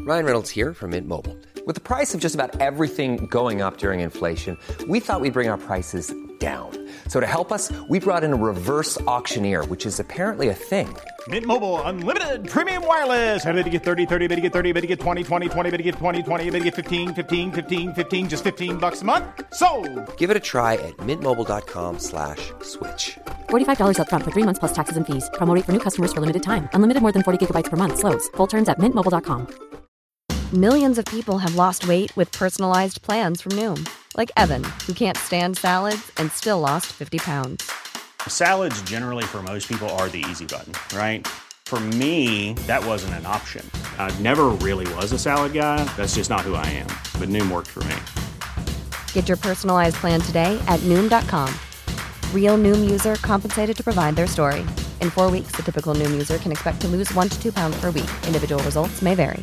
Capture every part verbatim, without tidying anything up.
Ryan Reynolds here from Mint Mobile. With the price of just about everything going up during inflation, we thought we'd bring our prices down. So to help us, we brought in a reverse auctioneer, which is apparently a thing. Mint Mobile Unlimited Premium Wireless. How to get thirty, thirty, how to get thirty, how to get twenty, twenty, twenty, how to get twenty, twenty, how to get fifteen, fifteen, fifteen, fifteen, just fifteen bucks a month? Sold! Give it a try at mintmobile.com slash switch. forty-five dollars up front for three months plus taxes and fees. Promo rate for new customers for limited time. Unlimited more than forty gigabytes per month. Slows full terms at mint mobile dot com. Millions of people have lost weight with personalized plans from Noom. Like Evan, who can't stand salads and still lost fifty pounds. Salads generally for most people are the easy button, right? For me, that wasn't an option. I never really was a salad guy. That's just not who I am. But Noom worked for me. Get your personalized plan today at Noom dot com. Real Noom user compensated to provide their story. In four weeks, the typical Noom user can expect to lose one to two pounds per week. Individual results may vary.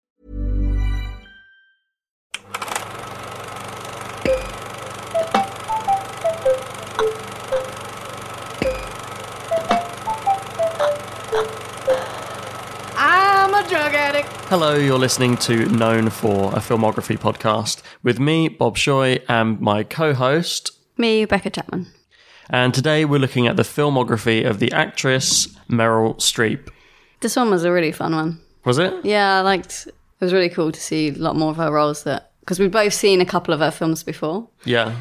Hello, you're listening to Known For, a filmography podcast with me, Bob Shoy, and my co-host, me, Becca Chapman. And today we're looking at the filmography of the actress Meryl Streep. This one was a really fun one. Was it? Yeah, I liked it. Was really cool to see a lot more of her roles, that because we'd both seen a couple of her films before. Yeah.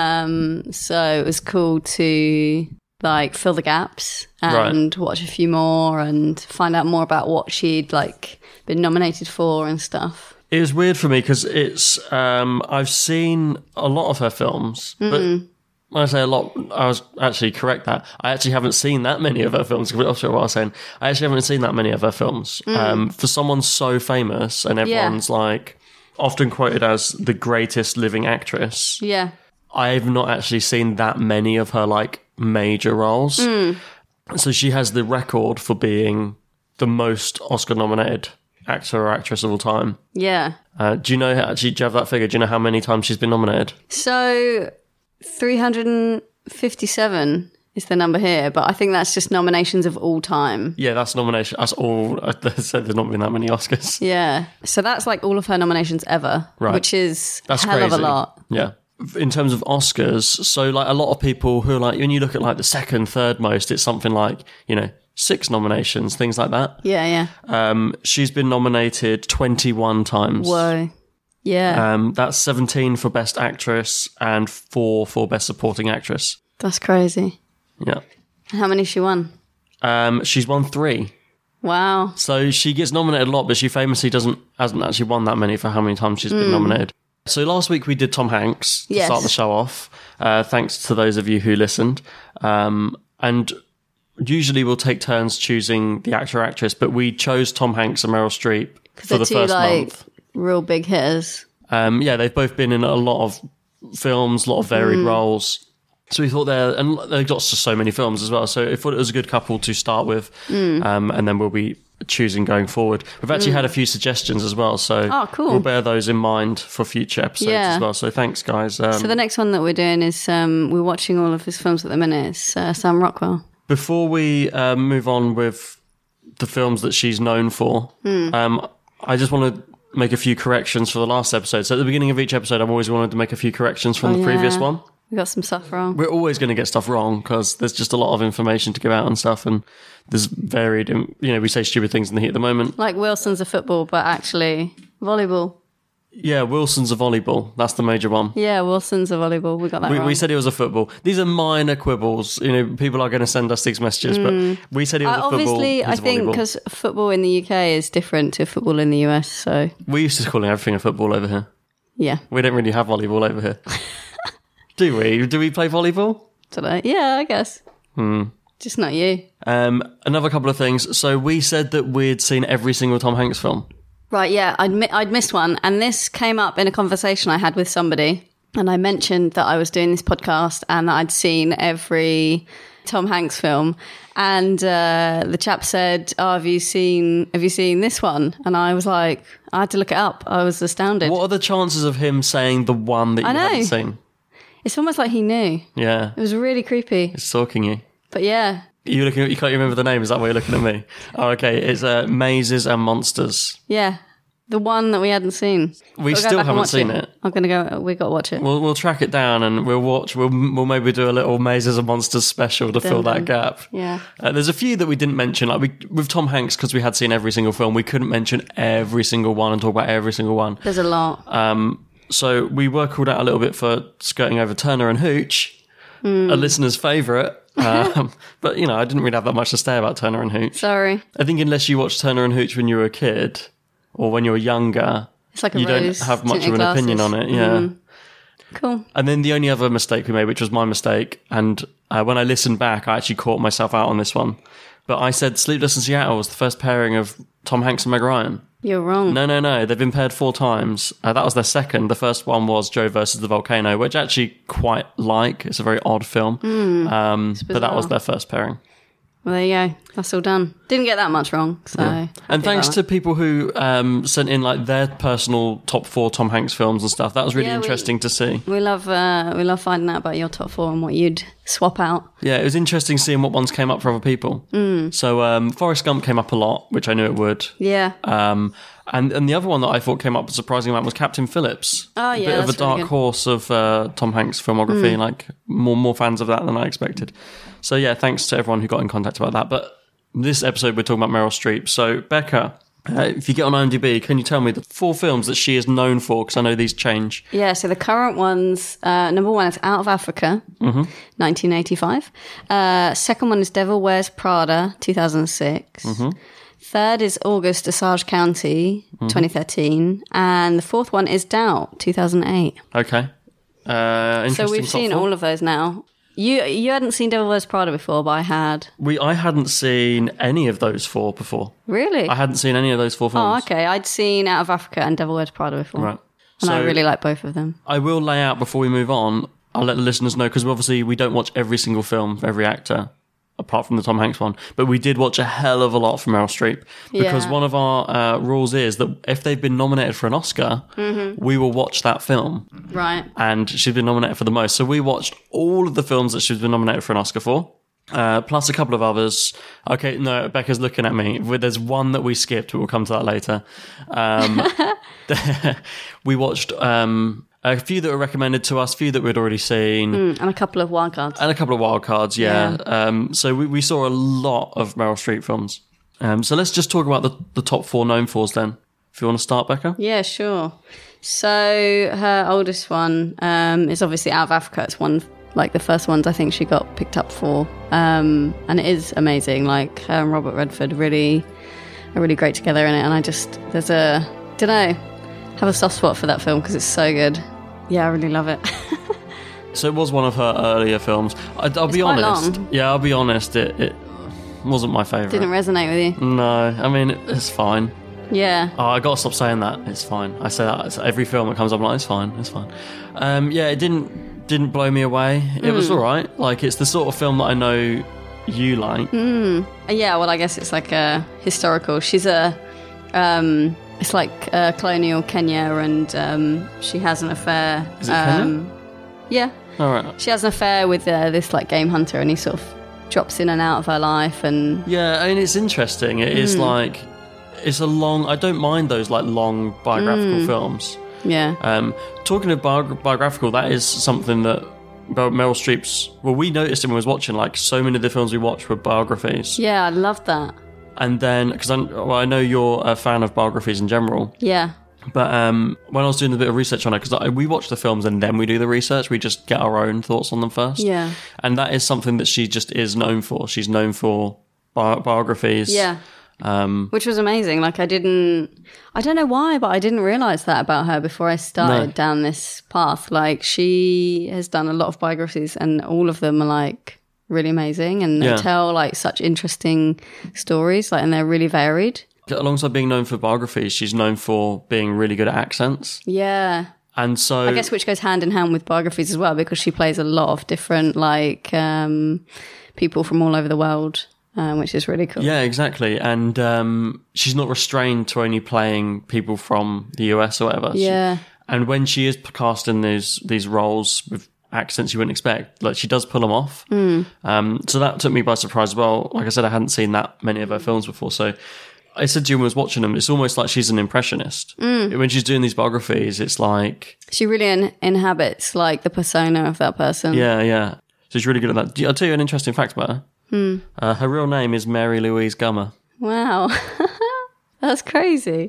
Um. So it was cool to like fill the gaps and right. watch a few more and find out more about what she'd like been nominated for and stuff. It was weird for me because it's um I've seen a lot of her films, mm. but when I say a lot, I was actually correct that I actually haven't seen that many of her films. That's what I was saying. I actually haven't seen that many of her films. Mm. Um, for someone so famous and everyone's yeah. like often quoted as the greatest living actress. Yeah, I've not actually seen that many of her like major roles. Mm. So she has the record for being the most Oscar-nominated actor or actress of all time. Yeah. Uh, do you know, actually, do you have that figure? Do you know how many times she's been nominated? So, three hundred fifty-seven is the number here, but I think that's just nominations of all time. Yeah, that's nomination. That's all. I said there's not been that many Oscars. Yeah. So that's like all of her nominations ever, right. which is that's a hell crazy. of a lot. Yeah. In terms of Oscars, so like a lot of people who are like, when you look at like the second, third most, it's something like, you know, six nominations, things like that. Yeah, yeah. Um, she's been nominated twenty-one times. Whoa. Yeah. Um, that's seventeen for Best Actress and four for Best Supporting Actress. That's crazy. Yeah. How many she won? Um, she's won three. Wow. So she gets nominated a lot, but she famously doesn't hasn't actually won that many for how many times she's mm. been nominated. So last week we did Tom Hanks to yes. start the show off. Uh, thanks to those of you who listened. Um, and usually we'll take turns choosing the actor or actress, but we chose Tom Hanks and Meryl Streep for the two, first like, month. Real big hitters. Um, yeah, they've both been in a lot of films, a lot of varied mm. roles. So we thought they're, and they've got so many films as well. So I thought it was a good couple to start with. Mm. Um, and then we'll be choosing going forward. We've actually mm. had a few suggestions as well. So oh, cool. we'll bear those in mind for future episodes yeah. as well. So thanks, guys. Um, so the next one that we're doing is, um, we're watching all of his films at the minute. It's uh, Sam Rockwell. Before we uh, move on with the films that she's known for, mm. um, I just want to make a few corrections for the last episode. So at the beginning of each episode, I've always wanted to make a few corrections from oh, the yeah. previous one. We got some stuff wrong. We're always going to get stuff wrong because there's just a lot of information to give out and stuff, and there's varied, you know, we say stupid things in the heat at the moment. Like Wilson's a football, but actually volleyball. Yeah, Wilson's a volleyball. That's the major one. Yeah, Wilson's a volleyball. We got that we, wrong. We said it was a football. These are minor quibbles. You know, people are going to send us these messages, mm. but we said it was uh, a football. Obviously, I think because football in the U K is different to football in the U S, so... We used to call everything a football over here. Yeah. We don't really have volleyball over here. Do we? Do we play volleyball? Don't I? Yeah, I guess. Hmm. Just not you. Um, another couple of things. So we said that we'd seen every single Tom Hanks film. Right, yeah. I'd, mi- I'd missed one. And this came up in a conversation I had with somebody. And I mentioned that I was doing this podcast and that I'd seen every Tom Hanks film. And uh, the chap said, oh, have you seen have you seen this one? And I was like, I had to look it up. I was astounded. What are the chances of him saying the one that you I know. haven't seen? It's almost like he knew. Yeah. It was really creepy. It's stalking you. But yeah. You looking at, you can't remember the name, is that why you're looking at me? Oh, okay. It's uh, Mazes and Monsters. Yeah. The one that we hadn't seen. We Gotta go still back and haven't watch seen it. I'm gonna go. We got to watch it. We'll we'll track it down and we'll watch. We'll we'll maybe do a little Mazes and Monsters special to fill that gap. Yeah. Uh, there's a few that we didn't mention, like we with Tom Hanks, because we had seen every single film. We couldn't mention every single one and talk about every single one. There's a lot. Um, so we were called out a little bit for skirting over Turner and Hooch, mm. a listener's favourite. Um, but you know, I didn't really have that much to say about Turner and Hooch. Sorry. I think unless you watched Turner and Hooch when you were a kid or when you were younger. It's like a you rose don't have much of tinted an glasses. opinion on it, yeah. Mm. Cool. And then the only other mistake we made, which was my mistake, and uh, when I listened back, I actually caught myself out on this one. But I said Sleepless in Seattle was the first pairing of Tom Hanks and Meg Ryan. You're wrong. No, no, no. They've been paired four times. Uh, that was their second. The first one was Joe versus the Volcano, which I actually quite like. It's a very odd film. Mm, um, but that was their first pairing. Well, there you go. That's all done. Didn't get that much wrong. So, yeah. And thanks to people who um, sent in like their personal top four Tom Hanks films and stuff. That was really yeah, interesting we, to see. We love uh, we love finding out about your top four and what you'd swap out. Yeah, it was interesting seeing what ones came up for other people. Mm. So um, Forrest Gump came up a lot, which I knew it would. Yeah. Um, and and the other one that I thought came up a surprising amount was Captain Phillips. Oh yeah, a bit of a that's dark really good. horse of uh, Tom Hanks' filmography. Mm. Like more more fans of that than I expected. So yeah, thanks to everyone who got in contact about that. But this episode we're talking about Meryl Streep. So Becca, uh, if you get on IMDb, can you tell me the four films that she is known for? Because I know these change. Yeah, so the current ones, uh, number one is Out of Africa, mm-hmm. nineteen eighty-five. Uh, second one is Devil Wears Prada, two thousand six. Mm-hmm. Third is August, Osage County, Mm-hmm. twenty thirteen. And the fourth one is Doubt, two thousand eight. Okay. Uh, interesting So we've top seen four. all of those now. You you hadn't seen Devil Wears Prada before, but I had. We I hadn't seen any of those four before. Really? I hadn't seen any of those four films. Oh, okay. I'd seen Out of Africa and Devil Wears Prada before. Right. And I So- really like both of them. I will lay out before we move on. I'll let the listeners know because obviously we don't watch every single film for every actor, apart from the Tom Hanks one. But we did watch a hell of a lot from Meryl Streep because Yeah. one of our uh, rules is that if they've been nominated for an Oscar, Mm-hmm. we will watch that film. Right. And she's been nominated for the most. So we watched all of the films that she's been nominated for an Oscar for. Uh, plus a couple of others. Okay, no, Becca's looking at me. There's one that we skipped, but we'll come to that later. Um, we watched um, a few that were recommended to us, a few that we'd already seen, Mm, and a couple of wild cards. and a couple of wild cards, yeah. Um, so we, we saw a lot of Meryl Streep films. Um, so let's just talk about the, the top four known fors then. If you want to start, Becca? Yeah, sure. So her oldest one um, is obviously Out of Africa. It's one like the first ones I think she got picked up for, um, and it is amazing. Like her and Robert Redford really are really great together in it. And I just there's a don't know have a soft spot for that film because it's so good. Yeah, I really love it. So it was one of her earlier films. I, I'll be quite honest. long. Yeah, I'll be honest. It, it wasn't my favourite. Didn't resonate with you? No, I mean, it, it's fine. Yeah. Oh, I gotta stop saying that. It's fine. I say that it's every film that comes up. I'm like, it's fine. It's fine. Um, yeah, it didn't didn't blow me away. It was all right. Like it's the sort of film that I know you like. Mm. Yeah. Well, I guess it's like a historical. She's a. Um, it's like uh, colonial Kenya, and um, she has an affair. Is it um, Yeah. All right. She has an affair with uh, this like game hunter, and he sort of drops in and out of her life. And Yeah, I mean, it's interesting. It is like it's a long. I don't mind those like long biographical films. yeah, Um, talking of bi- biographical, that is something that Meryl Meryl Streep's. Well, we noticed it when we was watching. Like so many of the films we watched were biographies. yeah, I love that. And then, because well, I know you're a fan of biographies in general, Yeah, but um, when I was doing a bit of research on it, because we watch the films and then we do the research, we just get our own thoughts on them first. yeah, And that is something that she just is known for. She's known for bi- biographies. yeah. Um, Which was amazing. Like I didn't, I don't know why, but I didn't realize that about her before I started No. down this path. Like she has done a lot of biographies, and all of them are like really amazing, and they Yeah. tell like such interesting stories. Like, and they're really varied. alongside being known for biographies, she's known for being really good at accents. Yeah. And so I guess which goes hand in hand with biographies as well, because she plays a lot of different like um, people from all over the world, um, which is really cool. yeah, exactly. And um, she's not restrained to only playing people from the U S or whatever. She- Yeah. and when she is cast in these these roles with accents you wouldn't expect, like she does pull them off. Mm. Um, so that took me by surprise as well. Like I said, I hadn't seen that many of her films before, so I said to you when I was watching them, it's almost like she's an impressionist. Mm. When she's doing these biographies, it's like... She really in- inhabits like the persona of that person. Yeah, yeah. So she's really good at that. I'll tell you an interesting fact about her. Hmm. Uh, her real name is Mary Louise Gummer. Wow. That's crazy.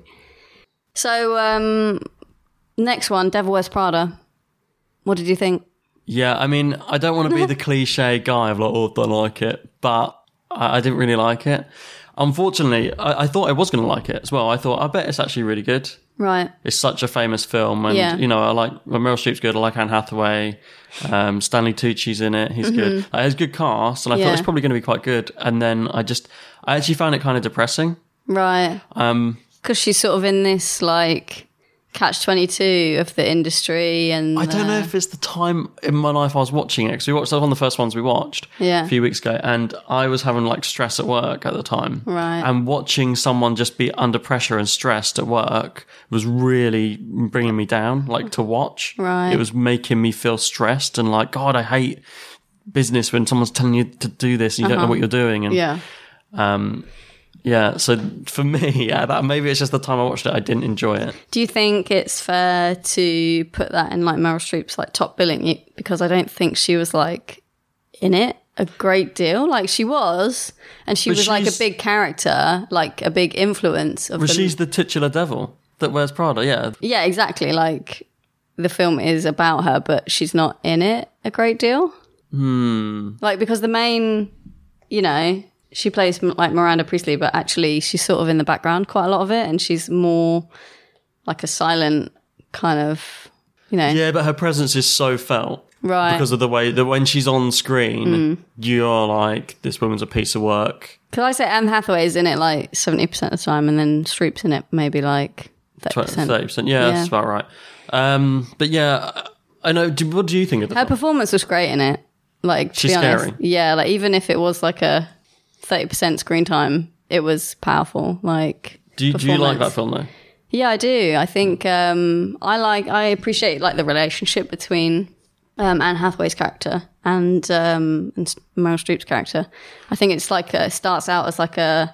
So, um, next one, Devil Wears Prada. What did you think? Yeah, I mean, I don't want to be the cliche guy of like, oh, don't like it, but I, I didn't really like it. Unfortunately, I, I thought I was going to like it as well. I thought, I bet it's actually really good. Right. It's such a famous film, and yeah. you know, I like Meryl Streep's good. I like Anne Hathaway. Um, Stanley Tucci's in it. He's mm-hmm. good. Uh, it's a good cast, and I yeah. thought it's probably going to be quite good. And then I just, I actually found it kind of depressing. Right. Um, because she's sort of in this like catch twenty-two of the industry, and I don't uh, know if it's the time in my life I was watching it, because we watched that one of the first ones we watched yeah. a few weeks ago, and I was having like stress at work at the time, right? And watching someone just be under pressure and stressed at work was really bringing me down. Like to watch, right? It was making me feel stressed and like, God, I hate business when someone's telling you to do this and you uh-huh. don't know what you're doing, and yeah. Um, Yeah, so for me, yeah, that maybe it's just the time I watched it, I didn't enjoy it. Do you think it's fair to put that in like Meryl Streep's like top billing? Because I don't think she was like in it a great deal. Like she was, and she but was like a big character, like a big influence of. But the, she's the titular devil that wears Prada. Yeah, yeah, exactly. Like the film is about her, but she's not in it a great deal. Hmm. Like because the main, you know. She plays like Miranda Priestley, but actually she's sort of in the background quite a lot of it, and she's more like a silent kind of, you know. Yeah, but her presence is so felt. Right. Because of the way that when she's on screen, mm. you're like, this woman's a piece of work. Because I say Anne Hathaway's in it like seventy percent of the time, and then Streep's in it maybe like thirty percent. thirty percent, yeah, yeah. That's about right. Um, but yeah, I know, do, what do you think of the Her film? performance was great in it. Like, to she's be honest. scary. Yeah, like even if it was like a thirty percent screen time, it was powerful. Like, do you, do you like that film though? Yeah, I do. I think um, I like, I appreciate like the relationship between um, Anne Hathaway's character and, um, and Meryl Streep's character. I think it's like a, it starts out as like a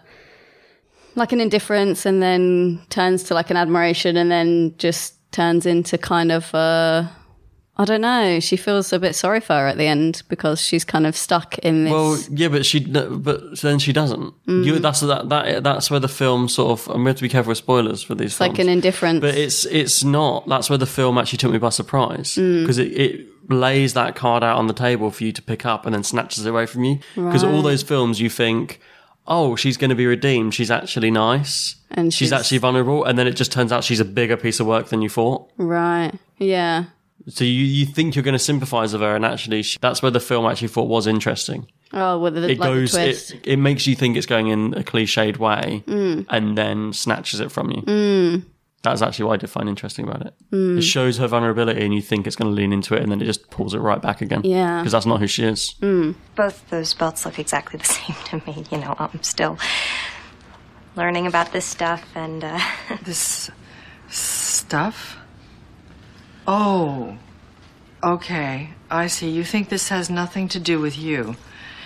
like an indifference, and then turns to like an admiration, and then just turns into kind of uh I don't know. She feels a bit sorry for her at the end because she's kind of stuck in this. Well, yeah, but she, but then she doesn't. Mm. You, that's that, that. That's where the film sort of. And we have to be careful with spoilers for these. It's films. like an indifference, but it's it's not. That's where the film actually took me by surprise, because mm. it, it lays that card out on the table for you to pick up and then snatches it away from you. Because right. all those films, you think, oh, she's going to be redeemed. She's actually nice, and she's, she's actually vulnerable, and then it just turns out she's a bigger piece of work than you thought. Right. Yeah. So you, you think you're going to sympathise with her, and actually she, that's where the film actually thought was interesting. Oh, with the, it like goes, the twist. It, it makes you think it's going in a cliched way, mm. and then snatches it from you. Mm. That's actually what I did find interesting about it. Mm. It shows her vulnerability, and you think it's going to lean into it, and then it just pulls it right back again. Yeah, because that's not who she is. Mm. Both those belts look exactly the same to me. You know, I'm still learning about this stuff, and uh... this stuff. Oh, okay. I see. You think this has nothing to do with you.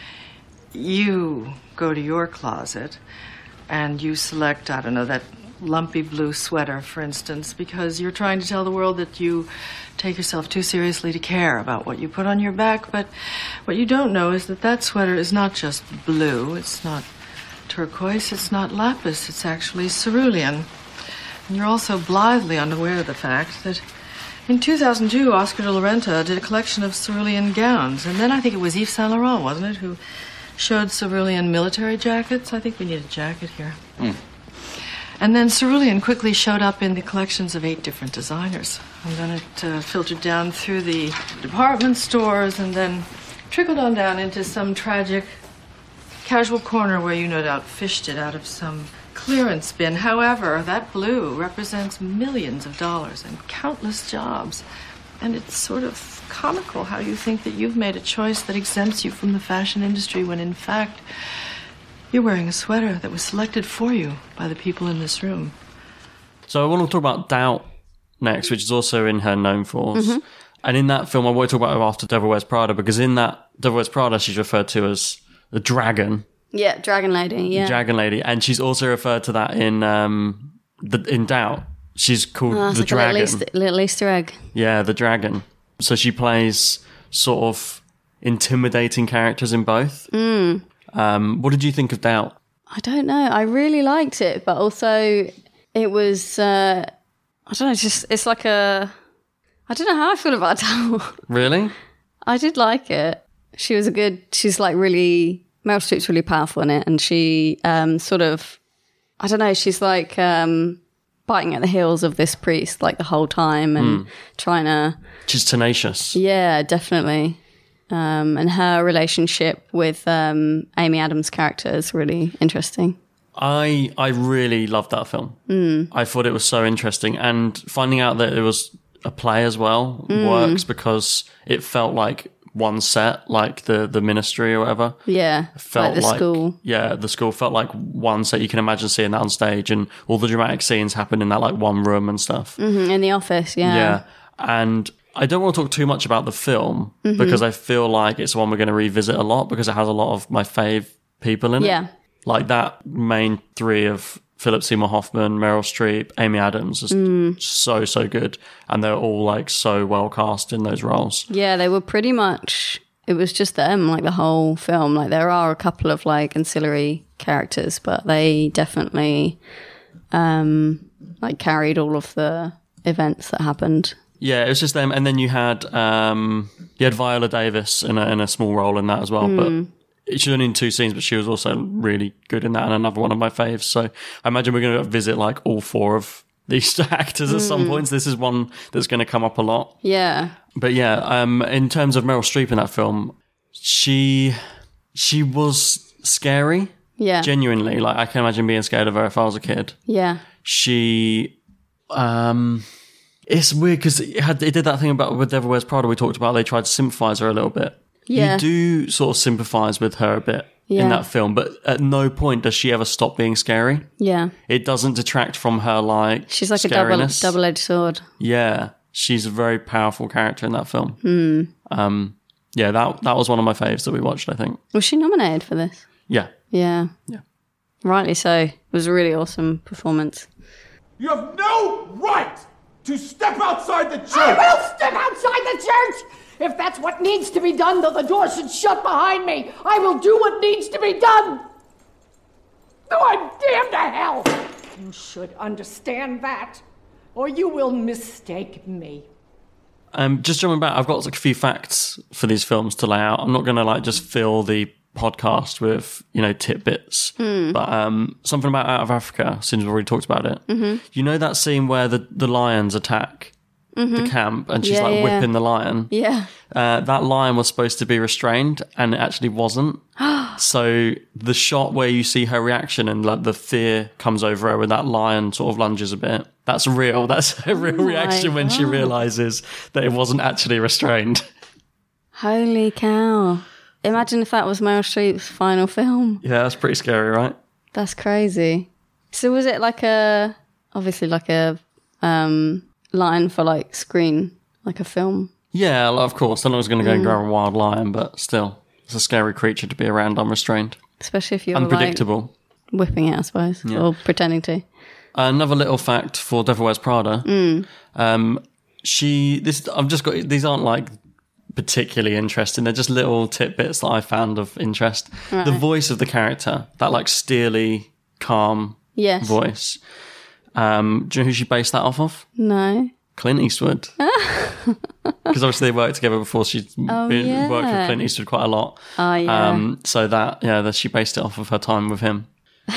You go to your closet and you select, I don't know, that lumpy blue sweater, for instance, because you're trying to tell the world that you take yourself too seriously to care about what you put on your back. But what you don't know is that that sweater is not just blue. It's not turquoise. It's not lapis. It's actually cerulean. And you're also blithely unaware of the fact that in two thousand two, Oscar de la Renta did a collection of cerulean gowns. And then I think it was Yves Saint Laurent, wasn't it, who showed cerulean military jackets? I think we need a jacket here. Mm. And then cerulean quickly showed up in the collections of eight different designers. And then it uh, filtered down through the department stores and then trickled on down into some tragic casual corner where you no doubt fished it out of some clearance bin. However, that blue represents millions of dollars and countless jobs. And it's sort of comical how you think that you've made a choice that exempts you from the fashion industry when, in fact, you're wearing a sweater that was selected for you by the people in this room. So I want to talk about Doubt next, which is also in her known force. Mm-hmm. And in that film, I want to talk about her after Devil Wears Prada, because in that Devil Wears Prada, she's referred to as the dragon. Yeah, Dragon Lady. Yeah, Dragon Lady, and she's also referred to that in um, the in Doubt. She's called oh, the like Dragon. A little, Easter, little Easter egg. Yeah, the Dragon. So she plays sort of intimidating characters in both. Mm. Um, what did you think of Doubt? I don't know. I really liked it, but also it was. Uh, I don't know. It's just it's like a. I don't know how I feel about Doubt. Really? I did like it. She was a good. She's like really. Meryl Streep's really powerful in it, and she um, sort of. I don't know. She's like um, biting at the heels of this priest like the whole time, and mm. trying to. She's tenacious. Yeah, definitely. Um, and her relationship with um, Amy Adams' character is really interesting. I I really loved that film. Mm. I thought it was so interesting, and finding out that it was a play as well Mm. works because it felt like one set, like the the ministry or whatever. Yeah, it felt like the like, school. Yeah, the school felt like one set. You can imagine seeing that on stage, and all the dramatic scenes happen in that like one room and stuff. Mm-hmm, in the office, yeah. Yeah, and I don't want to talk too much about the film Mhm. because I feel like it's one we're going to revisit a lot because it has a lot of my fave people in Yeah. it. Like that main three of Philip Seymour Hoffman, Meryl Streep, Amy Adams is Mm. so, so good. And they're all like so well cast in those roles. Yeah, they were pretty much, it was just them, like the whole film. Like there are a couple of like ancillary characters, but they definitely um, like carried all of the events that happened. Yeah, it was just them. And then you had um, you had Viola Davis in a, in a small role in that as well. Mm. But she was only in two scenes, but she was also really good in that and another one of my faves. So I imagine we're going to visit like all four of these actors at some Mm. points. This is one that's going to come up a lot. Yeah. But yeah, um, in terms of Meryl Streep in that film, she she was scary. Yeah. Genuinely. Like I can imagine being scared of her if I was a kid. Yeah. She um it's weird because it, had- it did that thing about with Devil Wears Prada we talked about. They tried to sympathise her a little bit. Yeah. You do sort of sympathise with her a bit Yeah. in that film, but at no point does she ever stop being scary. Yeah. It doesn't detract from her like She's like a double scariness. double-edged sword. Yeah, she's a very powerful character in that film. Hmm. Um, yeah, that that was one of my faves that we watched, I think. Was she nominated for this? Yeah. Yeah. Yeah. Rightly so. It was a really awesome performance. You have no right to step outside the church! I will step outside the church! If that's what needs to be done, though the door should shut behind me, I will do what needs to be done! Though I'm damned to hell! You should understand that, or you will mistake me. Um, just jumping back, I've got like a few facts for these films to lay out. I'm not going to like just fill the podcast with, you know, tidbits. Hmm. But um, something about Out of Africa, since we've already talked about it. Mhm. You know that scene where the, the lions attack the Mhm. camp and she's Yeah, like yeah. whipping the lion? Yeah. Uh, that lion was supposed to be restrained and it actually wasn't. So the shot where you see her reaction and like the fear comes over her when that lion sort of lunges a bit, that's real. That's a real Oh my reaction when she God. realizes that it wasn't actually restrained. Holy cow. Imagine if that was Meryl Streep's final film. Yeah, that's pretty scary, right? That's crazy. So was it like a, obviously like a um, line for like screen, like a film? Yeah, of course. I know it's going to go and Mm. grab a wild lion, but still, it's a scary creature to be around unrestrained. Especially if you're Unpredictable. like whipping it, I suppose, Yeah. or pretending to. Another little fact for Devil Wears Prada. Mm. Um, she, this, I've just got, these aren't like particularly interesting. They're just little tidbits that I found of interest. Right. The voice of the character, that like steely, calm Yes. voice. Um, do you know who she based that off of? No. Clint Eastwood. Because obviously they worked together before. She'd Oh, been, yeah. worked with Clint Eastwood quite a lot. Oh, yeah. Um, so that, yeah, that she based it off of her time with him.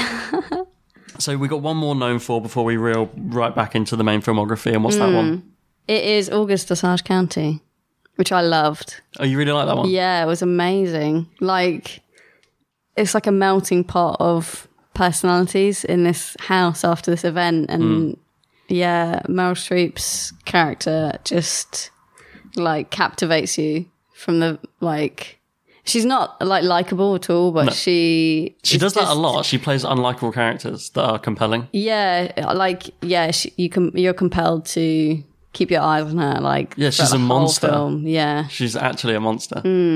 So we got one more known for before we reel right back into the main filmography. And what's that Mm. one? It is August Osage County, which I loved. Oh, you really like that one? Yeah, it was amazing. Like, it's like a melting pot of personalities in this house after this event. And Mm. yeah, Meryl Streep's character just like captivates you from the, like, she's not like likable at all, but No. she She is does that a just- lot. She plays unlikable characters that are compelling. Yeah, like yeah, she, you can you're compelled to keep your eyes on her. Like Yeah, throughout she's the a whole monster. film. Yeah, She's actually a monster. Mm.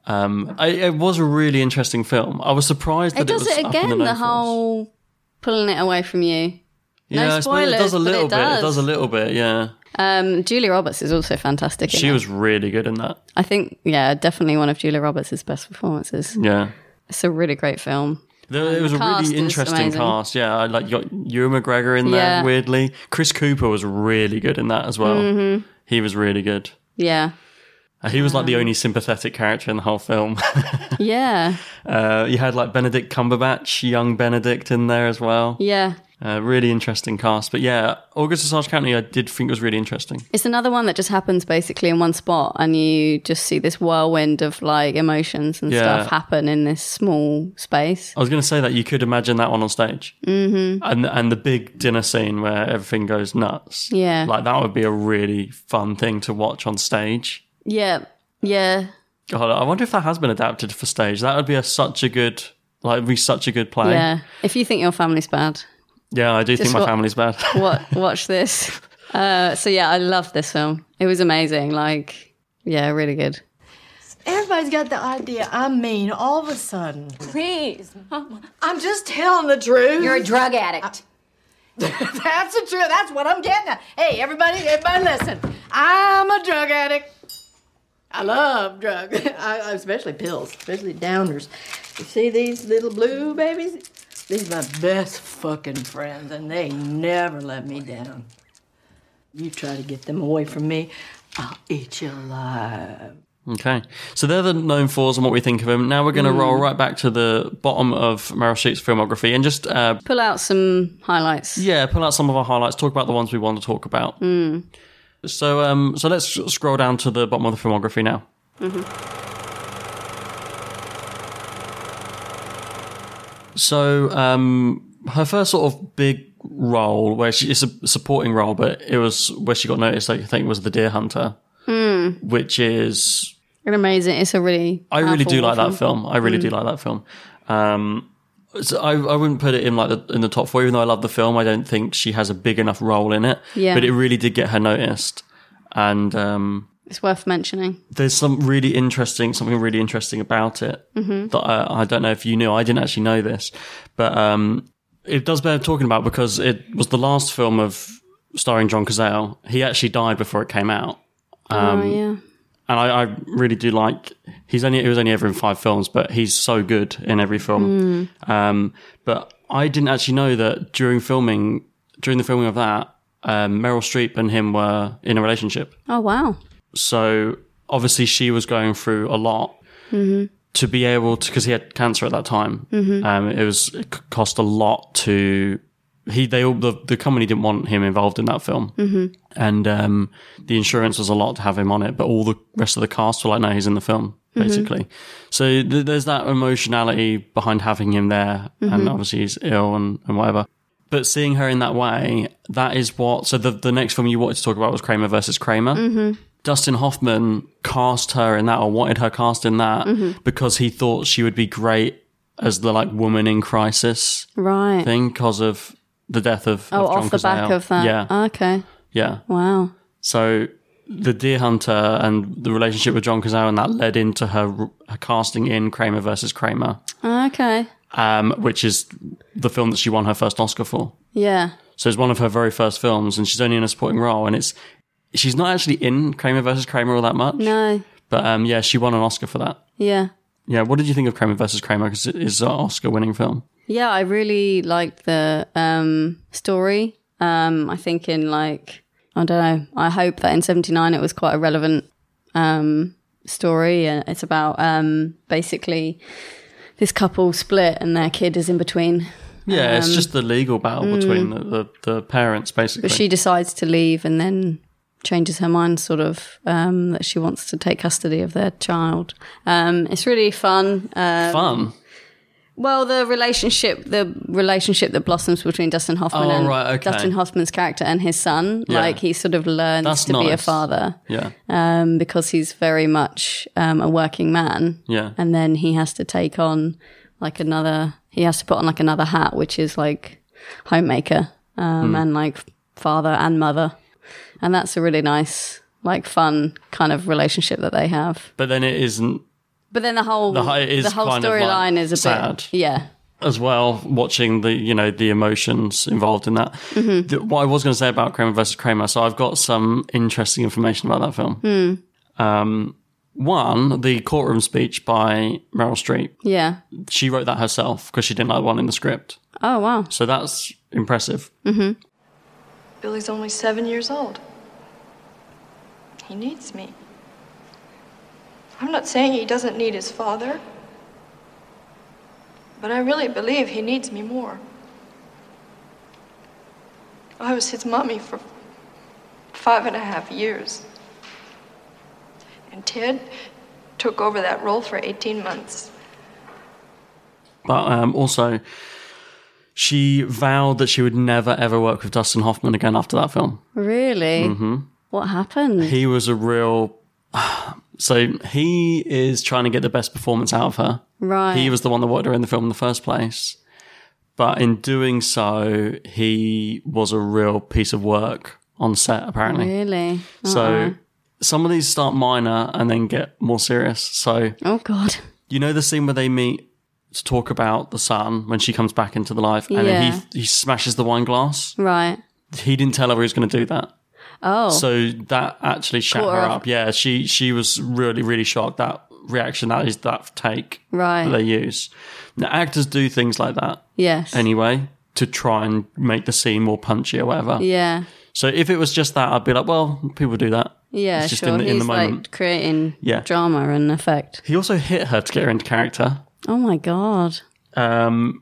Um, I, it was a really interesting film. I was surprised that It does it was it up in again, the, the, no for us. whole pulling it away from you. Yeah, no I suppose spoilers, it does a but little it bit. does. It does a little bit, yeah. Um, Julia Roberts is also fantastic. in She it. was really good in that. I think, yeah, definitely one of Julia Roberts' best performances. Yeah. It's a really great film. There, it was The a cast really is interesting amazing. cast. Yeah, I like you got Ewan McGregor in there, Yeah. weirdly. Chris Cooper was really good in that as well. Mhm. He was really good. Yeah. Uh, He was like the Um, only sympathetic character in the whole film. Yeah. uh, you had like Benedict Cumberbatch, young Benedict in there as well. Yeah. Uh, really interesting cast. But yeah, August Osage County I did think was really interesting. It's another one that just happens basically in one spot, and you just see this whirlwind of like emotions and Yeah. stuff happen in this small space. I was going to say that you could imagine that one on stage. Mm-hmm. And and the big dinner scene where everything goes nuts. Yeah. Like that would be a really fun thing to watch on stage. Yeah. Yeah. God, I wonder if that has been adapted for stage. That would be a, such a good, like, it'd be such a good play. Yeah. If you think your family's bad, Yeah, I do Just think my wa- family's bad. what watch this. Uh, so yeah, I love this film. It was amazing. Like, yeah, really good. Everybody's got the idea I'm mean all of a sudden. Please, Mama. I'm just telling the truth. You're a drug addict. That's the truth. That's what I'm getting at. Hey, everybody, everybody listen. I'm a drug addict. I love drugs, I, I- especially pills, especially downers. You see these little blue babies? These are my best fucking friends, and they never let me down. You try to get them away from me, I'll eat you alive. Okay. So they're the known fours and what we think of him. Now we're going to Mm. roll right back to the bottom of Meryl Streep's filmography and just, uh, Pull out some highlights. yeah, pull out some of our highlights, talk about the ones we want to talk about. Mm. So, um, so let's scroll down to the bottom of the filmography now. Mm-hmm. So, um, her first sort of big role, where she it's a supporting role, but it was where she got noticed, I think, was The Deer Hunter, Mm. which is It's amazing. It's a really. I really powerful do like that film. film. I really Mm. do like that film. Um, so I, I wouldn't put it in like the, in the top four, even though I love the film. I don't think she has a big enough role in it. Yeah. But it really did get her noticed, and um, It's worth mentioning. there's some really interesting, something really interesting about it Mhm. that I, I don't know if you knew. I didn't actually know this, but um, it does bear talking about because it was the last film of starring John Cazale. He actually died before it came out. Um, oh yeah. And I, I really do like. He's only he was only ever in five films, but he's so good in every film. Mm. Um, but I didn't actually know that during filming, during the filming of that, um, Meryl Streep and him were in a relationship. Oh wow. So obviously she was going through a lot hmm to be able to, because he had cancer at that time. Mhm. Um, it was it c- cost a lot to. He they all the, the company didn't want him involved in that film. Mhm. And um, the insurance was a lot to have him on it, but all the rest of the cast were like, no, he's in the film, Mhm. basically. So th- there's that emotionality behind having him there, and Mhm. obviously he's ill and, and whatever. But seeing her in that way, that is what. So the the next film you wanted to talk about was Kramer versus Kramer. hmm Dustin Hoffman cast her in that, or wanted her cast in that, Mhm. because he thought she would be great as the like woman in crisis Right. thing because of the death of, Oh, of John off the back Cazale. of that. Yeah, Okay. yeah. Wow. So the Deer Hunter and the relationship with John Cazale and that led into her, her casting in Kramer versus Kramer, Okay. um, which is the film that she won her first Oscar for. Yeah. So it's one of her very first films, and she's only in a supporting role, and it's she's not actually in Kramer versus Kramer all that much. No. But um, yeah, she won an Oscar for that. Yeah. Yeah, what did you think of Kramer versus Kramer? Because it is an Oscar-winning film. Yeah, I really liked the um, story. Um, I think in like, I don't know, I hope that in seventy-nine it was quite a relevant um, story. And it's about um, basically this couple split and their kid is in between. Yeah, it's Um, just the legal battle mm. between the, the, the parents, basically. But she decides to leave and then changes her mind, sort of, um, that she wants to take custody of their child. Um, it's really fun. Um, Fun? Well, the relationship, the relationship that blossoms between Dustin Hoffman Oh, and right, okay. Dustin Hoffman's character and his son, Yeah. like he sort of learns That's to be a nice. father, Yeah. um, because he's very much um, a working man, Yeah. and then he has to take on like another. He has to put on like another hat, which is like homemaker um, Hmm. and like father and mother, and that's a really nice, like fun kind of relationship that they have. But then it isn't But then the whole The hi- it is the whole kind of, like, storyline is a sad. bit yeah. as well, watching the you know the emotions involved in that. Mm-hmm. The- what I was going to say about Kramer versus Kramer, so I've got some interesting information about that film. Mm. Um, one, the courtroom speech by Meryl Streep. Yeah. She wrote that herself because she didn't like one in the script. Oh wow. So that's impressive. Mm-hmm. Billy's only seven years old. He needs me. I'm not saying he doesn't need his father, but I really believe he needs me more. I was his mommy for five and a half years. And Ted took over that role for eighteen months. But um, also, she vowed that she would never ever work with Dustin Hoffman again after that film. Really? Mm-hmm. What happened? He was a real. So he is trying to get the best performance out of her. Right. He was the one that wanted her in the film in the first place. But in doing so, he was a real piece of work on set, apparently. Really? Uh-uh. So some of these start minor and then get more serious. So, oh God. You know the scene where they meet to talk about the son when she comes back into the life and Yeah. then he, he smashes the wine glass? Right. He didn't tell her he was going to do that. Oh. So that actually shut Caught her her up. off. Yeah, she she was really, really shocked. That reaction, that is that take Right. that they use. Now, actors do things like that Yes. anyway to try and make the scene more punchy or whatever. Yeah. So if it was just that, I'd be like, well, people do that. Yeah, It's just sure. in the, in He's the moment. like creating Yeah. drama and effect. He also hit her to get her into character. Oh my God. Um,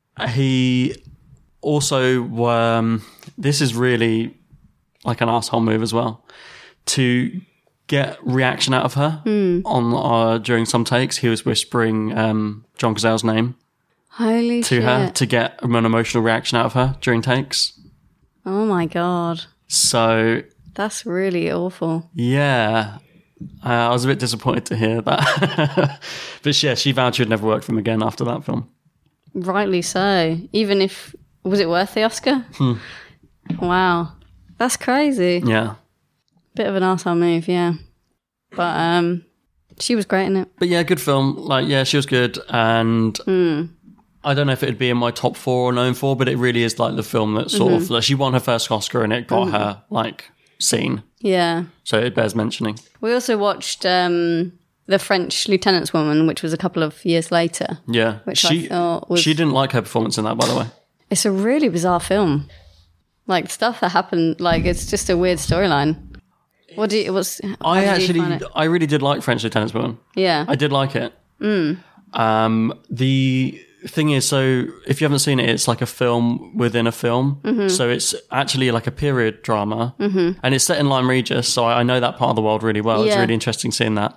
he also, um, this is really like an asshole move as well, to get reaction out of her Hmm. on uh, during some takes. He was whispering um, John Cazale's name Holy to shit. her to get an emotional reaction out of her during takes. Oh my God. So That's really awful. yeah, uh, I was a bit disappointed to hear that. But yeah, she vowed she would never work for him again after that film. Rightly so. Even if, was it worth the Oscar? Hmm. Wow. That's crazy. Yeah. Bit of an arsehole move, yeah. But um, she was great in it. But yeah, good film. Like, yeah, she was good. And Mm. I don't know if it'd be in my top four or known for, but it really is like the film that sort Mhm. of, like, she won her first Oscar and it got Mhm. her, like, seen. Yeah. So it bears mentioning. We also watched um, The French Lieutenant's Woman, which was a couple of years later. Yeah. Which she, I thought was... she didn't like her performance in that, by the way. It's a really bizarre film. Like, stuff that happened, like, it's just a weird storyline. What do you, what's... how I did you actually, find it? I really did like French Lieutenant's Woman. Yeah. I did like it. Mm. Um, the thing is, so if you haven't seen it, it's like a film within a film. Mhm. So it's actually like a period drama. Mhm. And it's set in Lyme Regis, so I I know that part of the world really well. It's Yeah. really interesting seeing that.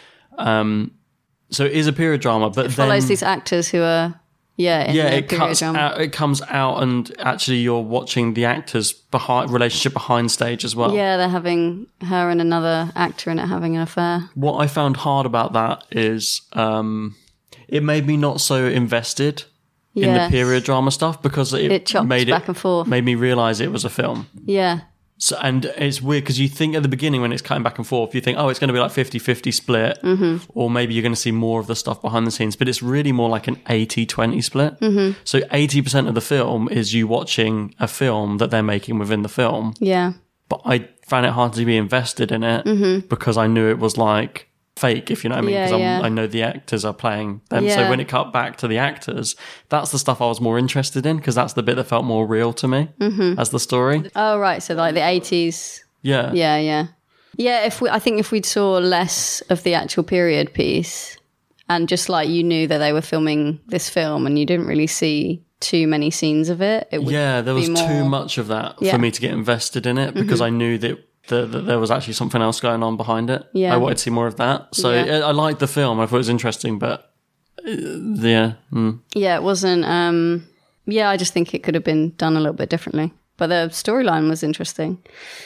Um, so it is a period drama, but It then... follows these actors who are, yeah, in yeah, the it period cuts drama. out. It comes out, and actually, you're watching the actors behind relationship behind stage as well. Yeah, they're having her and another actor in it having an affair. What I found hard about that is, um, it made me not so invested in the Yes. period drama stuff because it, It chops made back it and forth. made me realize it was a film. Yeah. So, and it's weird because you think at the beginning when it's cutting back and forth, you think, oh, it's going to be like fifty-fifty split, Mhm. or maybe you're going to see more of the stuff behind the scenes, but it's really more like an eighty-twenty split. Mhm. So eighty percent of the film is you watching a film that they're making within the film. Yeah. But I found it hard to be invested in it Mhm. because I knew it was like fake, if you know what I mean, Yeah, because yeah. I know the actors are playing them. Yeah. So when it cut back to the actors, that's the stuff I was more interested in because that's the bit that felt more real to me Mhm. as the story. Oh, right. So, like the eighties. Yeah. Yeah, yeah. Yeah, if we, I think if we saw less of the actual period piece and just like you knew that they were filming this film and you didn't really see too many scenes of it, it would Yeah, there was be more... too much of that Yeah. for me to get invested in it because Mhm. I knew that, that, that there was actually something else going on behind it. Yeah. I wanted to see more of that. So Yeah. I, I liked the film. I thought it was interesting, but uh, yeah. Mm. Yeah, it wasn't... Um, yeah, I just think it could have been done a little bit differently. But the storyline was interesting.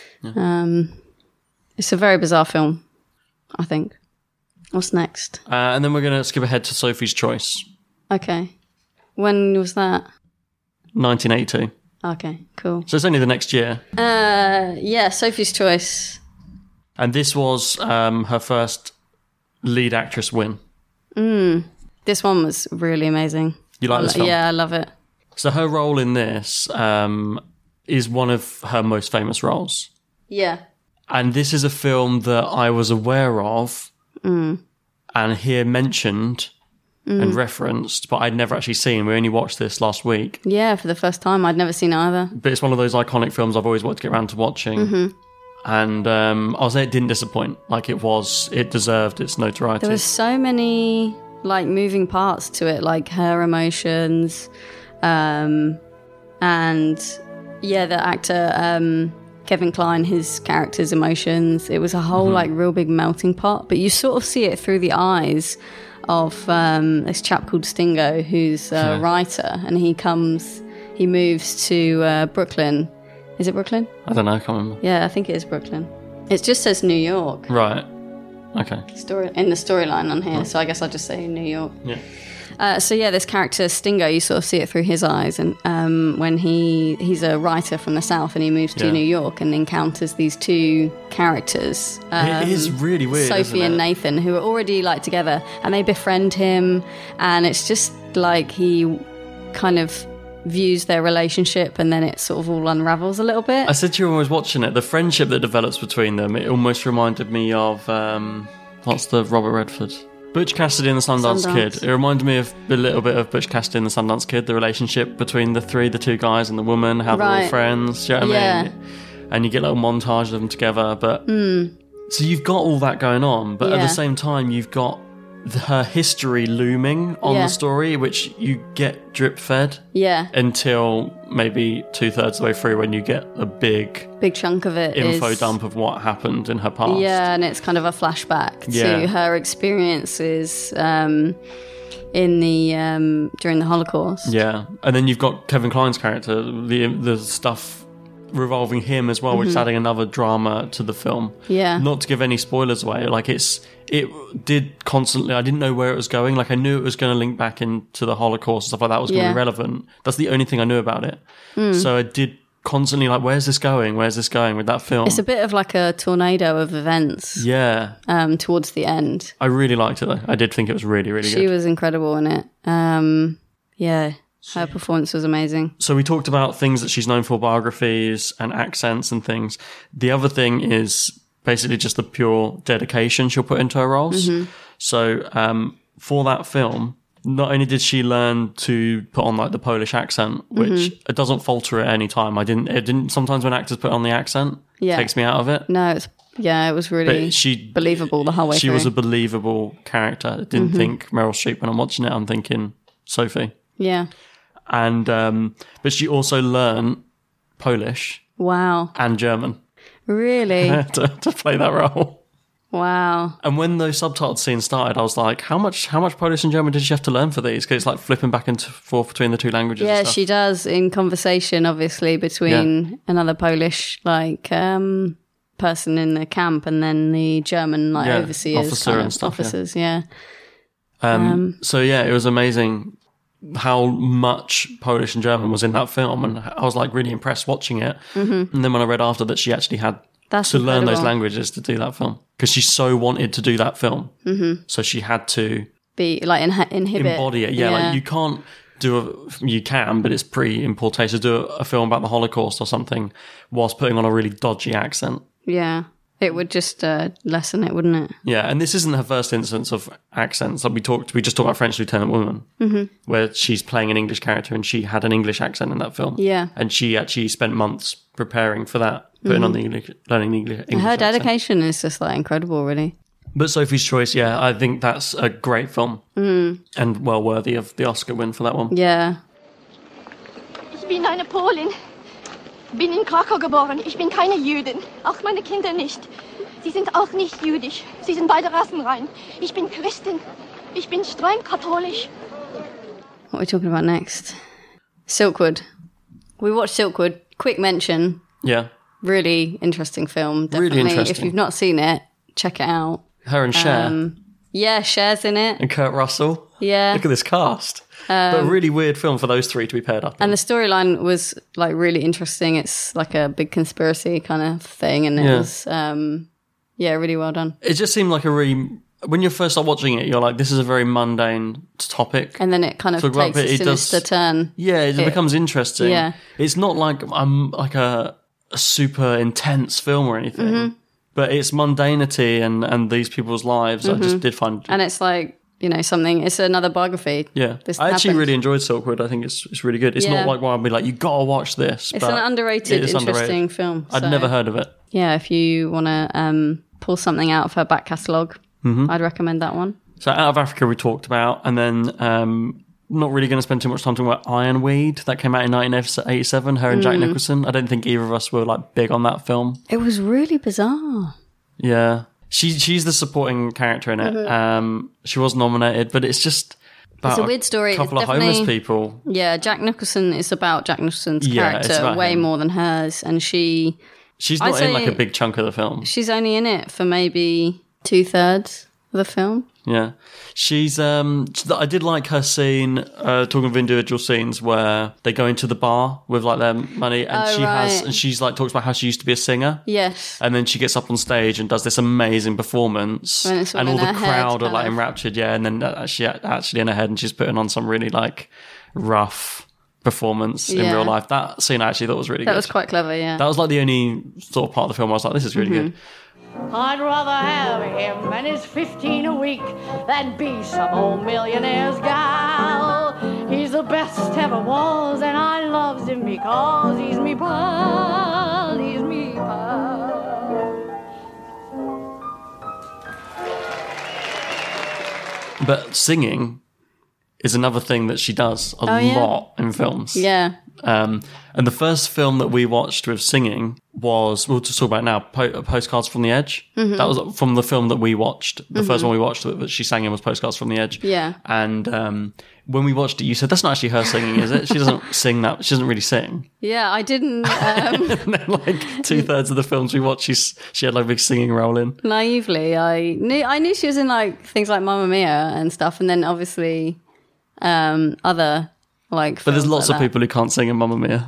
Um, it's a very bizarre film, I think. What's next? Uh, and then we're going to skip ahead to Sophie's Choice, Okay. When was that? nineteen eighty-two. Okay, cool. So it's only the next year. Uh, yeah, Sophie's Choice. And this was um, her first lead actress win. Mm. This one was really amazing. You like I this lo- film? Yeah, I love it. So her role in this um, is one of her most famous roles. Yeah. And this is a film that I was aware of Mm. and hear mentioned Mm. and referenced, but I'd never actually seen. We only watched this last week. Yeah, for the first time. I'd never seen it either. But it's one of those iconic films I've always wanted to get around to watching. Mm-hmm. And um, I'll say it didn't disappoint. Like it was, it deserved its notoriety. There were so many like moving parts to it, like her emotions, um, and yeah, the actor um, Kevin Kline, his character's emotions. It was a whole Mm-hmm. like real big melting pot. But you sort of see it through the eyes of um, this chap called Stingo, who's a Yeah. writer, and he comes, he moves to uh, Brooklyn. Is it Brooklyn? I don't know, I can't remember. Yeah, I think it is Brooklyn. It just says New York. Right. Okay. Story in the storyline on here, so I guess I'll just say New York. Yeah. Uh, so yeah, this character Stingo, you sort of see it through his eyes, and um, when he he's a writer from the South and he moves to Yeah. New York and encounters these two characters. Um, It is really weird, Sophie isn't and it? Nathan, who are already like together, and they befriend him, and it's just like he kind of views their relationship, and then it sort of all unravels a little bit. I said to you when I was watching it, the friendship that develops between them, it almost reminded me of, um, what's the Robert Redford? Butch Cassidy and the Sundance, Sundance. Kid. It reminded me of a little bit of Butch Cassidy and the Sundance Kid, the relationship between the three, the two guys and the woman, how they're all Right. friends. Do you know what I Yeah. mean? And you get little montage of them together. But Mm. so you've got all that going on, but at Yeah. the same time, you've got the, her history looming on Yeah. the story, which you get drip fed Yeah, until maybe two thirds of the way through when you get a big big chunk of it info is, dump of what happened in her past. Yeah, and it's kind of a flashback Yeah. to her experiences um, in the um, during the Holocaust. Yeah, and then you've got Kevin Kline's character, the the stuff revolving him as well, which is Mhm. adding another drama to the film. Yeah. Not to give any spoilers away, like it's it did constantly. I didn't know where it was going. Like I knew it was going to link back into the Holocaust and stuff like that was going to Yeah. be relevant. That's the only thing I knew about it. Mm. So I did constantly like, where's this going? Where's this going with that film? It's a bit of like a tornado of events yeah, um, towards the end. I really liked it though. I did think it was really really She good. was incredible in it. Um, yeah, her performance was amazing. So we talked about things that she's known for, biographies and accents and things. The other thing is basically just the pure dedication she'll put into her roles. Mhm. So um, for that film, not only did she learn to put on like the Polish accent, which Mhm. it doesn't falter at any time. I didn't. It didn't. Sometimes when actors put on the accent, Yeah. it takes me out of it. No, it's yeah, it was really But she believable the whole way She through. was a believable character. I didn't Mhm. think Meryl Streep when I'm watching it. I'm thinking Sophie. yeah. And um, but she also learned Polish Wow. and German Really? to, to play that role. Wow. And when those subtitled scenes started, I was like, how much how much Polish and German did she have to learn for these? Because it's like flipping back and forth between the two languages. Yeah, and stuff. she does in conversation, obviously, between another Polish like um, person in the camp and then the German like Yeah, overseers, officer kind and of stuff, yeah. officers. Yeah. Um, Um, so yeah, it was amazing how much Polish and German was in that film, and I was like really impressed watching it. Mhm. And then when I read after that, she actually had That's to learn those incredible. languages to do that film because she so wanted to do that film. Mhm. So she had to Be like inha- inhibit, embody it. Yeah, like you can't do a, you can, but it's pretty in poor taste to do a, a film about the Holocaust or something whilst putting on a really dodgy accent. Yeah, it would just uh, lessen it, wouldn't it? Yeah, and this isn't her first instance of accents. Like we talked, we just talked about French Lieutenant Woman, Mhm. where she's playing an English character and she had an English accent in that film. Yeah. and she actually spent months preparing for that, putting on Mhm. the English, learning the English. English Her accent. dedication is just like incredible, really. But Sophie's Choice, yeah, I think that's a great film Mm. and well worthy of the Oscar win for that one. Yeah. Ich bin eine Polin. Bin in Krakau geboren. Ich bin keine Jüdin. Auch meine Kinder nicht. Sie sind auch nicht jüdisch. Sie sind beide rassenrein. Ich bin Christin. Ich bin streng katholisch. What are we talking about next? Silkwood. We watched Silkwood. Quick mention. Yeah, Really interesting film. Really Definitely. interesting. If you've not seen it, check it out. her and Cher Um, yeah, Cher's in it. and Kurt Russell. Yeah. Look at this cast. but a Um, really weird film for those three to be paired up. And the storyline was like really interesting. It's like a big conspiracy kind of thing, and it Yeah. was um, yeah, really well done. It just seemed like a really when you first start watching it, you're like, this is a very mundane topic. And then it kind of So takes it a sinister does- turn. Yeah, it, It- becomes interesting. yeah. It's not like I'm like a, a super intense film or anything, Mhm. but it's mundanity and, and these people's lives. I just Mhm. did find. And it's like, you know, something, it's another biography. Yeah, This I actually happened. really enjoyed Silkwood. I think it's it's really good. It's Yeah. not like one I'd be like, you gotta watch this. It's but an underrated, it is interesting underrated. film. I'd so- never heard of it. Yeah, if you want to um, pull something out of her back catalogue, Mhm. I'd recommend that one. So Out of Africa we talked about, and then um, not really going to spend too much time talking about Ironweed. That came out in nineteen eighty-seven, her and Jack Mm. Nicholson. I don't think either of us were like big on that film. It was really bizarre. Yeah. She, she's the supporting character in it. Mhm. Um, she was nominated, but it's just about It's a weird story. a couple It's of homeless definitely- people. Yeah, Jack Nicholson is about Jack Nicholson's Yeah, it's character about way him. more than hers. And she. She's I'd not in like say a big chunk of the film. She's only in it for maybe two thirds of the film. Yeah, she's. Um, I did like her scene, uh, talking of individual scenes where they go into the bar with like their money, and Oh, she has, right. and she's like talks about how she used to be a singer. Yes. And then she gets up on stage and does this amazing performance, When it's all and all in the her head, crowd are kind like of. enraptured. Yeah, and then uh, she actually in her head, and she's putting on some really like rough performance in Yeah. real life. That scene I actually thought was really That good. was quite clever, yeah. That was like the only sort of part of the film I was like, this is really Mhm. good. I'd rather have him and his fifteen a week than be some old millionaire's gal. He's the best ever was, and I loves him because he's me pal, he's me pal. But singing is another thing that she does a Oh, yeah? lot in films. Yeah. Um, and the first film that we watched with singing was, we'll just talk about it now, po- Postcards from the Edge. Mhm. That was from the film that we watched. The Mhm. first one we watched that she sang in was Postcards from the Edge. Yeah. And um, when we watched it, you said, that's not actually her singing, is it? She doesn't sing that. She doesn't really sing. Yeah, I didn't um, And then like two thirds of the films we watched, she's, she had like a big singing role in. naively. I knew I knew she was in like things like Mamma Mia and stuff, and then obviously um, other like. But there's films lots like of that. people who can't sing in Mamma Mia.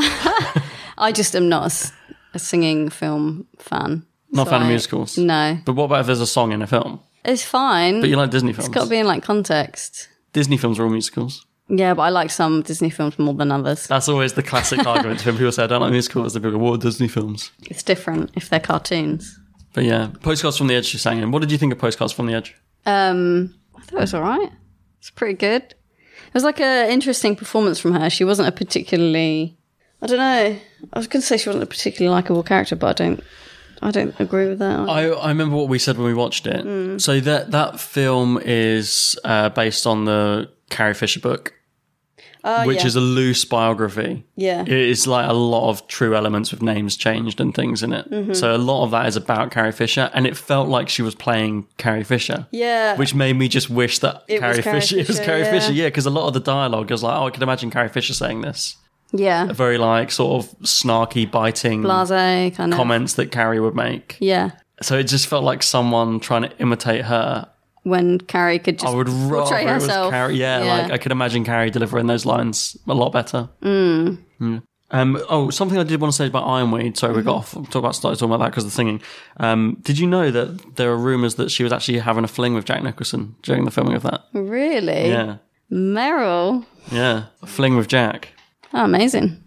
I just am not a s- a, singing film fan. Not a So fan of I- musicals. No, But what about if there's a song in a film? it's fine. But you like Disney It's films? got to be in like context. Disney films are all musicals. Yeah, but I like some Disney films more than others. That's always the classic argument when people say I don't like musicals. They go, "What are Disney films?" It's different if they're cartoons. But yeah, Postcards from the Edge she sang in. What did you think of Postcards from the Edge? Um, I thought it was all right. It's pretty good. It was like an interesting performance from her. She wasn't a particularly, I don't know. I was going to say she wasn't a particularly likable character, but I don't, I don't agree with that. I, I remember what we said when we watched it. Mm. So that that film is uh, based on the Carrie Fisher book, Oh, which yeah. is a loose biography. Yeah. It is like a lot of true elements with names changed and things in it. Mhm. So a lot of that is about Carrie Fisher, and it felt like she was playing Carrie Fisher. Yeah. Which made me just wish that It was Carrie Carrie Fisher, it was Fisher, Carrie yeah. Fisher, yeah, because a lot of the dialogue is like, oh, I can imagine Carrie Fisher saying this. Yeah. Very like sort of snarky, biting Blasé kind of. comments that Carrie would make. Yeah. So it just felt like someone trying to imitate her. When Carrie could just I would rather portray it was herself. Carrie. Yeah, like I could imagine Carrie delivering those lines a lot better. Mm. Mm. Um, oh, something I did want to say about Ironweed. Sorry, we Mm-hmm. got off. Talk about started talking about that because of the singing. Um, did you know that there are rumours that she was actually having a fling with Jack Nicholson during the filming of that? Really? Yeah, Meryl. yeah, a fling with Jack. Oh, amazing.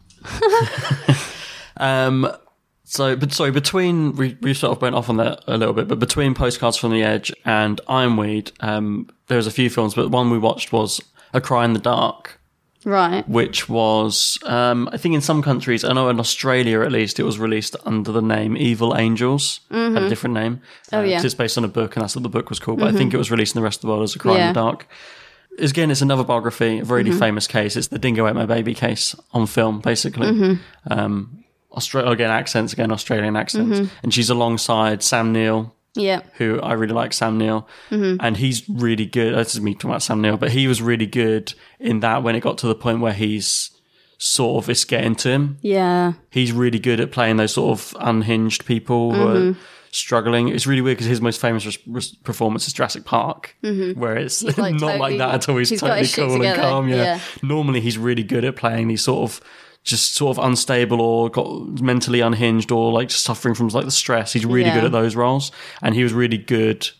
Um, so, but sorry, between we we sort of went off on that a little bit, but between Postcards from the Edge and Ironweed, um, there was a few films, but one we watched was A Cry in the Dark, Right. which was, um, I think in some countries, I know in Australia at least, it was released under the name Evil Angels, had a Mhm. different name. Oh, yeah. 'cause it's based on a book, and that's what the book was called. But Mhm. I think it was released in the rest of the world as A Cry Yeah. in the Dark. Again, it's another biography, a really Mhm. famous case. It's the Dingo Ate My Baby case on film, basically. Mhm. Um, Austra- again, accents, again, Australian accents. Mhm. And she's alongside Sam Neill, Yeah. who I really like Sam Neill. Mhm. And he's really good. This is me talking about Sam Neill, but he was really good in that when it got to the point where he's sort of, it's getting to him. Yeah. He's really good at playing those sort of unhinged people who Mhm. are struggling. It's really weird because his most famous res- res- performance is Jurassic Park, Mhm. where it's He's, like, not totally- like that at all. He's, he's got totally his shit cool and together, calm. Yeah. yeah. Normally, he's really good at playing these sort of just sort of unstable or got mentally unhinged or like just suffering from like the stress. He's really Yeah. good at those roles, and he was really good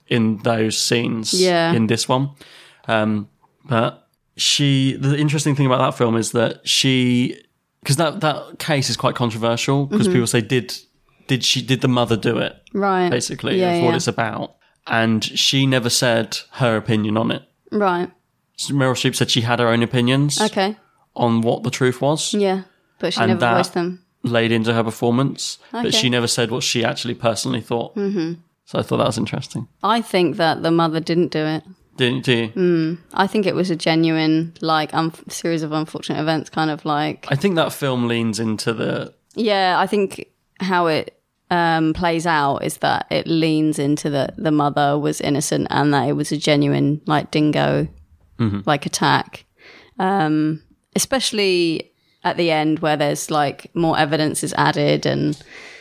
in those scenes Yeah. in this one. Um, but she, the interesting thing about that film is that she, because that, that case is quite controversial because Mhm. people say, did, did she, did the mother do it? Right. Basically, Yeah, is what yeah. it's about. And she never said her opinion on it. Right. Meryl Streep said she had her own opinions Okay. on what the truth was. Yeah. But she and never that voiced them. laid into her performance, Okay. but she never said what she actually personally thought. hmm So I thought that was interesting. I think that the mother didn't do it. Didn't do you? Mm. I think it was a genuine, like, um, series of unfortunate events, kind of like. I think that film leans into the... Yeah, I think how it um, plays out is that it leans into that the mother was innocent and that it was a genuine, like, dingo, Mhm. like, attack. Um, especially at the end where there's, like, more evidence is added and.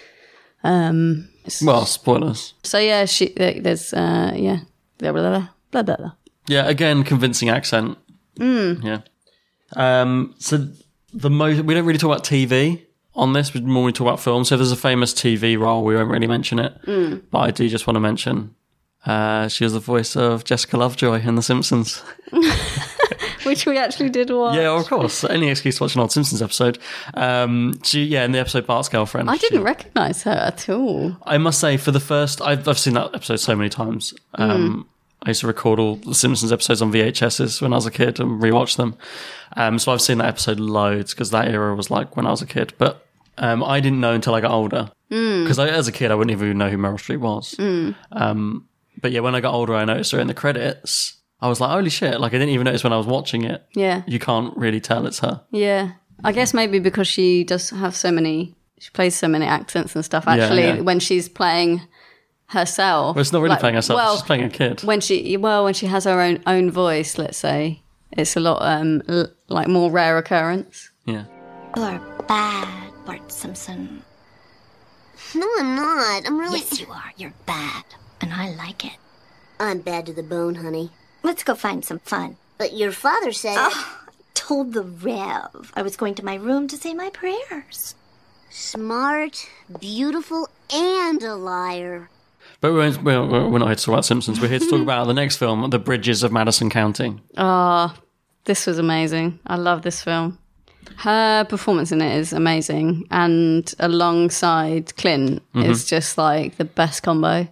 Um, Well, spoilers. so, yeah, she, there's, uh, yeah, blah, blah, blah, blah, blah, blah. Yeah, again, convincing accent. Mm. Yeah. Um, so the most we don't really talk about T V on this, but more we talk about films. So if there's a famous T V role, we won't really mention it. Mm. But I do just want to mention uh, she was the voice of Jessica Lovejoy in The Simpsons. Which we actually did watch. Yeah, of course. Any excuse to watch an old Simpsons episode. Um, she, yeah, in the episode Bart's Girlfriend. I didn't she- recognise her at all. I must say, for the first, I've, I've seen that episode so many times. Um, I used to record all the Simpsons episodes on V H Ses when I was a kid and rewatch them. Um, so I've seen that episode loads because that era was like when I was a kid. But um, I didn't know until I got older. Mm. Because as a kid, I wouldn't even know who Meryl Streep was. Mm. Um, but yeah, when I got older, I noticed her in the credits. I was like, holy shit. Like, I didn't even notice when I was watching it. Yeah. You can't really tell it's her. Yeah. I guess maybe because she does have so many, she plays so many accents and stuff. Yeah, Actually, yeah. when she's playing herself. Well, it's not really like, playing herself. Well, She's playing a kid. when she, well, when she has her own own voice, let's say, it's a lot um l- like more rare occurrence. Yeah. You're bad, Bart Simpson. No, I'm not. I'm really... Yes, you are. You're bad. And I like it. I'm bad to the bone, honey. Let's go find some fun. But your father said... Oh, I told the Rev I was going to my room to say my prayers. Smart, beautiful, and a liar. But we're, we're, we're not here to talk about Simpsons. We're here to talk about the next film, The Bridges of Madison County. Oh, this was amazing. I love this film. Her performance in it is amazing. And alongside Clint Mhm. is just like the best combo.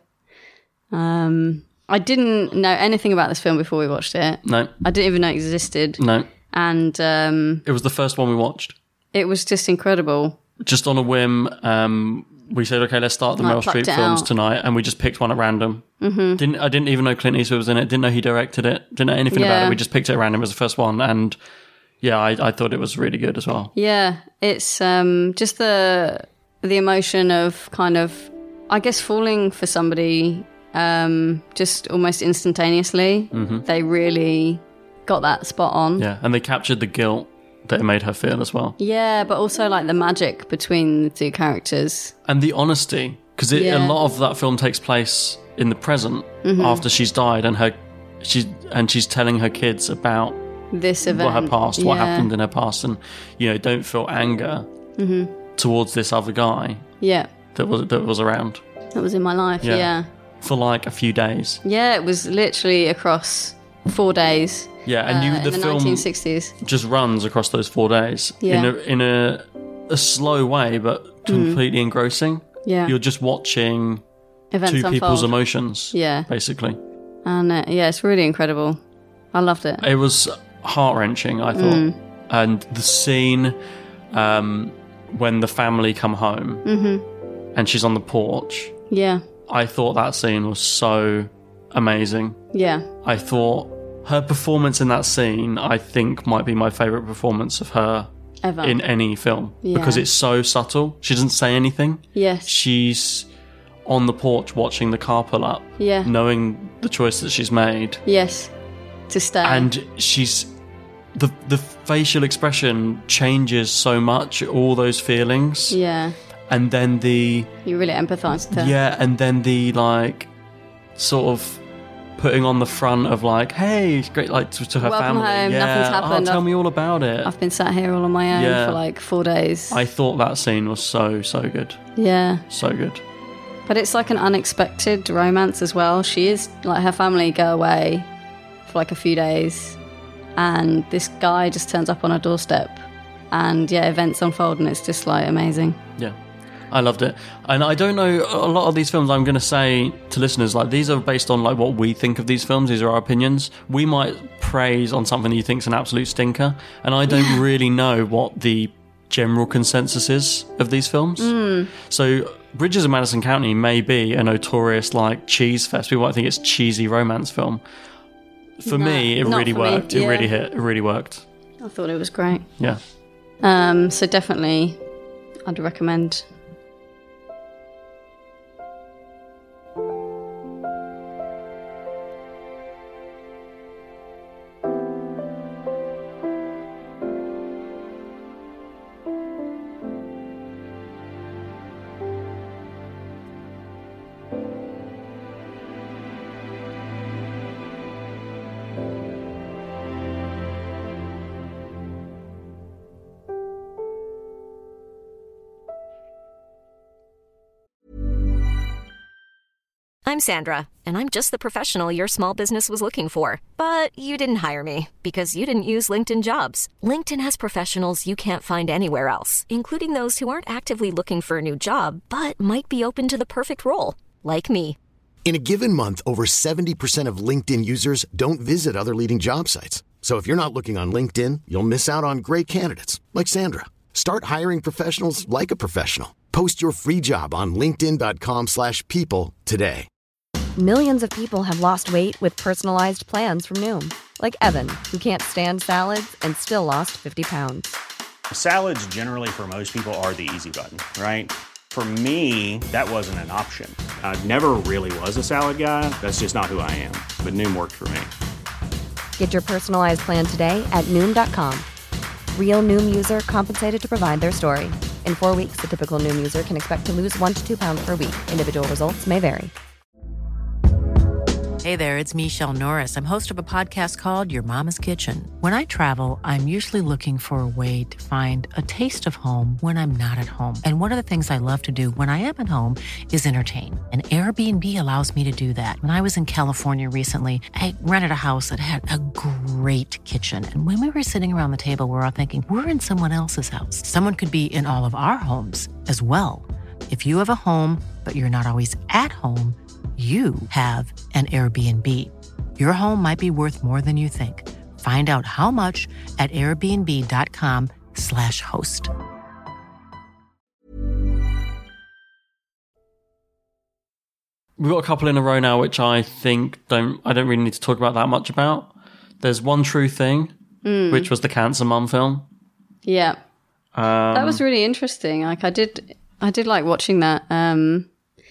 Um, I didn't know anything about this film before we watched it. No. I didn't even know it existed. No. And um, It was the first one we watched. it was just incredible. Just on a whim, um, we said, okay, let's start the Like, Meryl plucked Streep it films out. tonight, and we just picked one at random. Mhm. Didn't I didn't even know Clint Eastwood was in it, didn't know he directed it, didn't know anything about Yeah. it. We just picked it at random as the first one, and yeah, I, I thought it was really good as well. Yeah, it's um, just the the emotion of kind of, I guess, falling for somebody um, just almost instantaneously. Mhm. They really got that spot on. Yeah, and they captured the guilt that it made her feel as well. Yeah, but also like the magic between the two characters. And the honesty, because a Yeah. lot of that film takes place in the present Mhm. after she's died, and her she's and she's telling her kids about This event, what her past, what yeah. happened in her past, and you know, don't feel anger Mhm. towards this other guy Yeah, that was that was around. that was in my life. Yeah. Yeah. For like a few days. Yeah, it was literally across four days. Yeah, and you uh, the in the film nineteen sixties. just runs across those four days Yeah. in a in a a slow way, but completely engrossing. Yeah. You're just watching Events two people's unfold. emotions. Yeah. Basically. And uh, yeah, it's really incredible. I loved it. It was heart wrenching, I thought. Mm. And the scene um, when the family come home Mhm. and she's on the porch, Yeah. I thought that scene was so amazing. Yeah. I thought her performance in that scene, I think, might be my favourite performance of her Ever. in any film. Yeah. Because it's so subtle. She doesn't say anything. Yes. She's on the porch watching the car pull up, Yeah. knowing the choice that she's made. Yes. To stay. And she's the the facial expression changes so much, all those feelings, Yeah. and then the You really empathise with her. yeah, and then the like sort of putting on the front of like, hey, it's great, like to, to her Welcome family. home, Yeah, nothing's happened. Oh, tell I've- me all about it. I've been sat here all on my own Yeah. for like four days. I thought that scene was so so good, yeah. so good. But it's like an unexpected romance as well. She is, like, her family go away for like a few days, and this guy just turns up on her doorstep, and yeah, events unfold, and it's just like amazing. Yeah. I loved it. And I don't know, a lot of these films, I'm going to say to listeners, like, these are based on like what we think of these films. These are our opinions. We might praise on something that you think is an absolute stinker, and I don't yeah. really know what the general consensus is of these films. Mm. So Bridges of Madison County may be a notorious like cheese fest. People might think it's cheesy romance film. For no, me, it really worked. Me. Yeah. It really hit. It really worked. I thought it was great. Yeah. Um. So definitely, I'd recommend. I'm Sandra, and I'm just the professional your small business was looking for. But you didn't hire me because you didn't use LinkedIn Jobs. LinkedIn has professionals you can't find anywhere else, including those who aren't actively looking for a new job, but might be open to the perfect role, like me. In a given month, over seventy percent of LinkedIn users don't visit other leading job sites. So if you're not looking on LinkedIn, you'll miss out on great candidates, like Sandra. Start hiring professionals like a professional. Post your free job on linkedin.com slash people today. Millions of people have lost weight with personalized plans from Noom. Like Evan, who can't stand salads and still lost fifty pounds. Salads generally for most people are the easy button, right? For me, that wasn't an option. I never really was a salad guy. That's just not who I am. But Noom worked for me. Get your personalized plan today at Noom dot com. Real Noom user compensated to provide their story. In four weeks, the typical Noom user can expect to lose one to two pounds per week. Individual results may vary. Hey there, it's Michelle Norris. I'm host of a podcast called Your Mama's Kitchen. When I travel, I'm usually looking for a way to find a taste of home when I'm not at home. And one of the things I love to do when I am at home is entertain. And Airbnb allows me to do that. When I was in California recently, I rented a house that had a great kitchen. And when we were sitting around the table, we were all thinking, we're in someone else's house. Someone could be in all of our homes as well. If you have a home, but you're not always at home, you have an Airbnb. Your home might be worth more than you think. Find out how much at airbnb.com slash host. We've got a couple in a row now, which I think don't I don't really need to talk about that much about. There's One True Thing, Mm. which was the Cancer Mum film. Yeah. Um, That was really interesting. Like I did, I did like watching that. Um,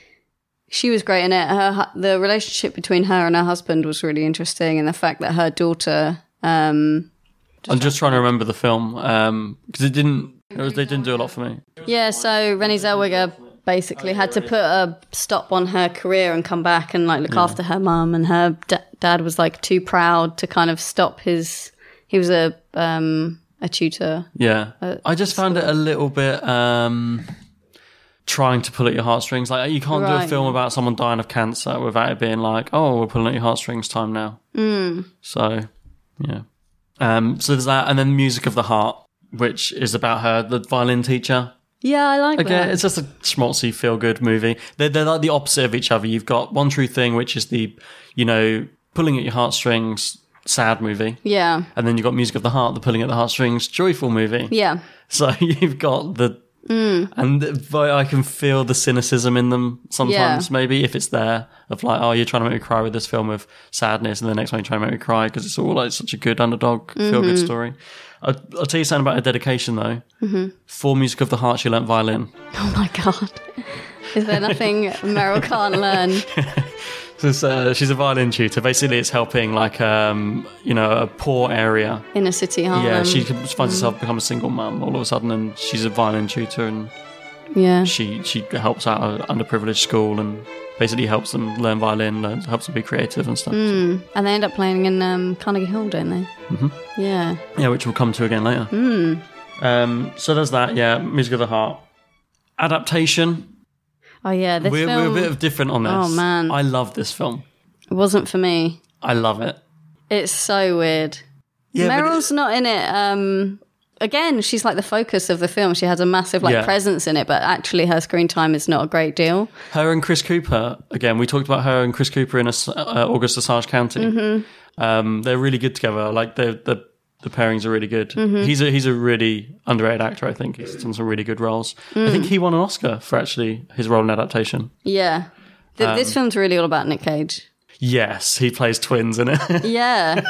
she was great in it. Her hu- the relationship between her and her husband was really interesting, and the fact that her daughter. Um, I'm just trying to remember the film because it didn't. It was they didn't do a lot for me. yeah, so Renée Zellweger basically had to put a stop on her career and come back and like look Yeah. after her mum, and her d- dad was like too proud to kind of stop his. He was a um, a tutor. Yeah, Uh, I just found it a little bit um, trying to pull at your heartstrings. Like you can't do a Right. film about someone dying of cancer without it being like, oh, we're pulling at your heartstrings time now. Mm. So, yeah. Um, so there's that, and then Music of the Heart, which is about her, the violin teacher. Yeah, I like Again, that. it's just a schmaltzy, feel-good movie. They're, they're like the opposite of each other. You've got One True Thing, which is the, you know, pulling at your heartstrings, sad movie. Yeah. And then you've got Music of the Heart, the pulling at the heartstrings, joyful movie. Yeah. So you've got the... Mm. And but I can feel the cynicism in them sometimes, Yeah. maybe, if it's there, of like, oh, you're trying to make me cry with this film of sadness, and the next one you're trying to make me cry because it's all like such a good underdog, feel-good Mhm. story. I'll, I'll tell you something about her dedication, though. Mhm. For Music of the Heart, she learnt violin. Oh my god. Is there nothing Meryl can't learn? So it's, uh, she's a violin tutor. Basically, it's helping, like, um, you know, a poor area. Inner city Harlem. Yeah, she finds Mm. herself become a single mum all of a sudden, and she's a violin tutor, and Yeah. she she helps out an underprivileged school and basically helps them learn violin, learns, helps them be creative and stuff. Mm. And they end up playing in um, Carnegie Hall, don't they? hmm Yeah. Yeah, which we'll come to again later. Mm. Um, so there's that, yeah, Music of the Heart. Adaptation. Oh yeah, this we're, film. we're a bit of different on this. Oh man, I love this film. It wasn't for me. I love it. It's so weird. Yeah, but Meryl's not in it. Um, again, she's like the focus of the film. She has a massive like Yeah. presence in it, but actually her screen time is not a great deal. Her and Chris Cooper, again, we talked about her and Chris Cooper in a, uh, August Osage County. Mm-hmm. Um, they're really good together. Like, they're, the the pairings are really good. Mhm. He's a he's a really underrated actor, I think. He's done some really good roles. I Mm. think he won an Oscar for actually his role in adaptation. Yeah, Th- Um, this film's really all about Nick Cage. Yes, he plays twins in it. Yeah.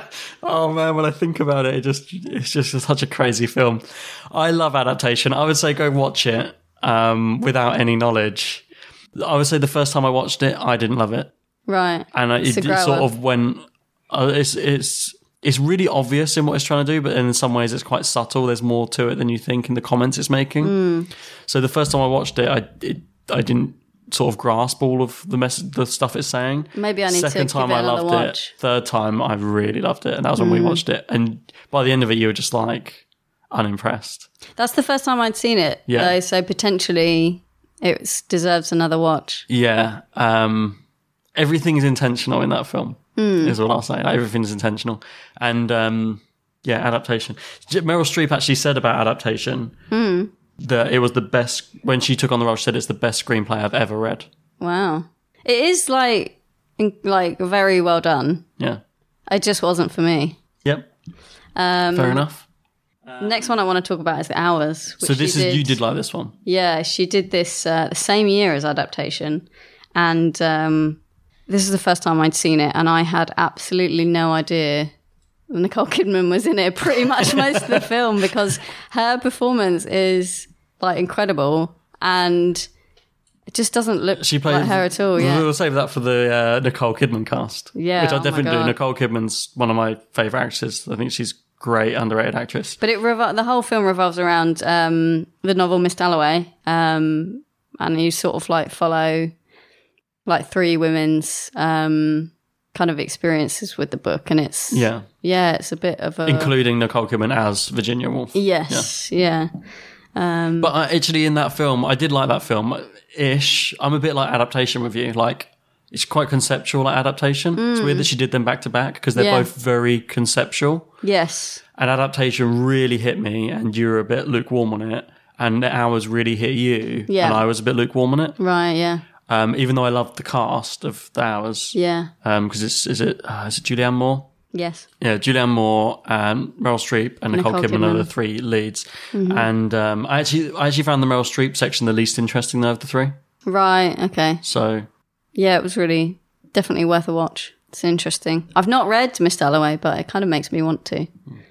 Oh man, when I think about it, it just it's just such a crazy film. I love adaptation. I would say go watch it um, without any knowledge. I would say the first time I watched it, I didn't love it, Right. and I, It's it, a it sort grower. of went. Uh, it's it's it's really obvious in what it's trying to do, but in some ways it's quite subtle. There's more to it than you think in the comments it's making. Mm. So the first time I watched it, I it, I didn't sort of grasp all of the mess the stuff it's saying. Maybe I need to Second give time it I another loved watch. it. Third time I really loved it, and that was when we Mm. watched it. And by the end of it, you were just like unimpressed. That's the first time I'd seen it. Yeah. Though, so potentially it deserves another watch. Yeah, um, everything is intentional in that film. Mm. Is what I'll say. Everything is intentional, and um, yeah, adaptation. J- Meryl Streep actually said about adaptation Mm. that it was the best when she took on the role. She said it's the best screenplay I've ever read. Wow. It is like in- like very well done. Yeah. It just wasn't for me. Yep. Um, Fair enough. Next one I want to talk about is The Hours. So which this she is you did like this one. Yeah, she did this uh, the same year as adaptation, and um, this is the first time I'd seen it, and I had absolutely no idea Nicole Kidman was in it pretty much most of the film, because her performance is like incredible, and it just doesn't look She plays like her at all. Yeah, We'll save that for the uh, Nicole Kidman cast. Yeah, which I oh my definitely do. God. Nicole Kidman's one of my favorite actresses. I think she's great, underrated actress. but it revol- the whole film revolves around um, the novel Miss Dalloway, um, and you sort of like follow like three women's um, kind of experiences with the book, and it's Yeah. yeah, it's a bit of a Including Nicole Kidman as Virginia Woolf. yes, yeah. Um, But I, actually, in that film, I did like that film ish. I'm a bit like adaptation with you. Like, it's quite conceptual, like adaptation. It's Mm. weird that she did them back to back because they're Yeah. both very conceptual. yes, And adaptation really hit me, and you were a bit lukewarm on it. And the Hours really hit you, Yeah. and I was a bit lukewarm on it. right, yeah, Um, even though I loved the cast of the Hours, yeah, because it's is it uh, is it Julianne Moore? yes, Yeah, Julianne Moore, and Meryl Streep, and Nicole, Nicole Kidman, are Kidman. the three leads. Mhm. And um, I actually I actually found the Meryl Streep section the least interesting though of the three. right, okay, So yeah, it was really definitely worth a watch. It's interesting. I've not read Miss Dalloway, but it kind of makes me want to.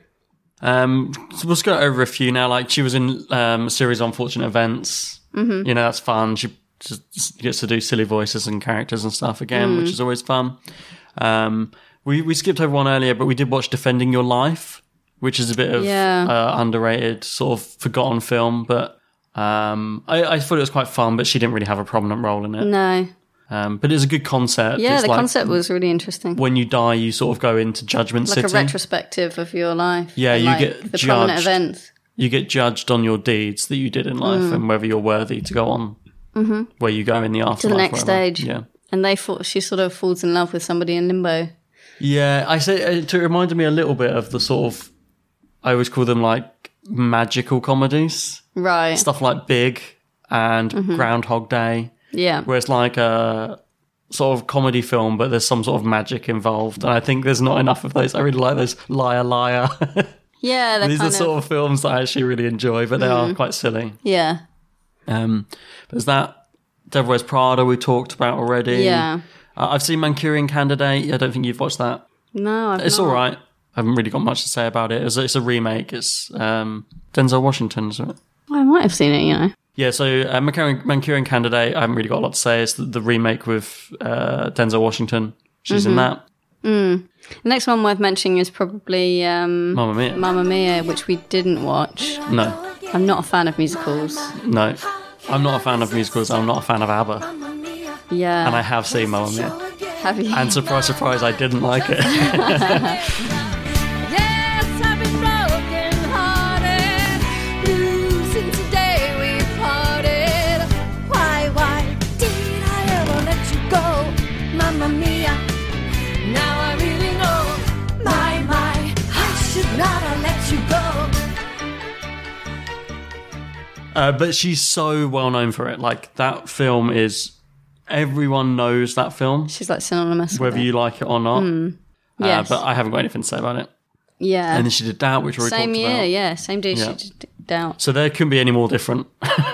Um, so we'll just go over a few now. Like, she was in um, a series of Unfortunate Events. Mhm. You know, that's fun. She just gets to do silly voices and characters and stuff again, Mm. which is always fun. Um, we we skipped over one earlier, but we did watch Defending Your Life, which is a bit of Yeah. uh, underrated, sort of forgotten film. But um, I, I thought it was quite fun. But she didn't really have a prominent role in it. No, Um, but it's a good concept. yeah, It's the like, concept was really interesting. when you die, you sort of go into Judgment Like City. a retrospective of your life. Yeah, and, you like, get the prominent judged. events. You get judged on your deeds that you did in life Mm. and whether you're worthy to go on hmm where you go in the afterlife. To the next whatever. stage. Yeah. And they thought she sort of falls in love with somebody in limbo. Yeah, I say it reminded me a little bit of the sort of, I always call them like magical comedies. Right. Stuff like Big and Mhm. Groundhog Day. Yeah. Where it's like a sort of comedy film, but there's some sort of magic involved. And I think there's not enough of those. I really like those Liar Liar. Yeah, they're These are kind the sort of films that I actually really enjoy, but they are Mhm. quite silly. Yeah. Um, there's that Devil Wears Prada we talked about already. Yeah. Uh, I've seen Manchurian Candidate. I don't think you've watched that. No, I've It's not. all right. I haven't really got much to say about it. It's a, it's a remake. It's um, Denzel Washington, isn't it? I might have seen it, you know. Yeah, so uh, Manchurian, Manchurian Candidate, I haven't really got a lot to say. It's the, the remake with uh, Denzel Washington. She's in Mhm. that. Mm. The next one worth mentioning is probably um, Mamma Mia. Mamma Mia, which we didn't watch. No, I'm not a fan of musicals. no. I'm not a fan of musicals. I'm not a fan of ABBA. Yeah. And I have seen Mamma Mia. Have you? And surprise, surprise, I didn't like it. Yes, I've been broken hearted. Losing today we parted. Why, why Uh, but she's so well known for it. Like, that film is... Everyone knows that film. She's like synonymous whether with it. you like it or not. Mm. Uh, Yes. but I haven't got anything to say about it. Yeah. And then she did Doubt, which we already Same talked year, about. yeah. Same day Yeah. she did Doubt. So there couldn't be any more different.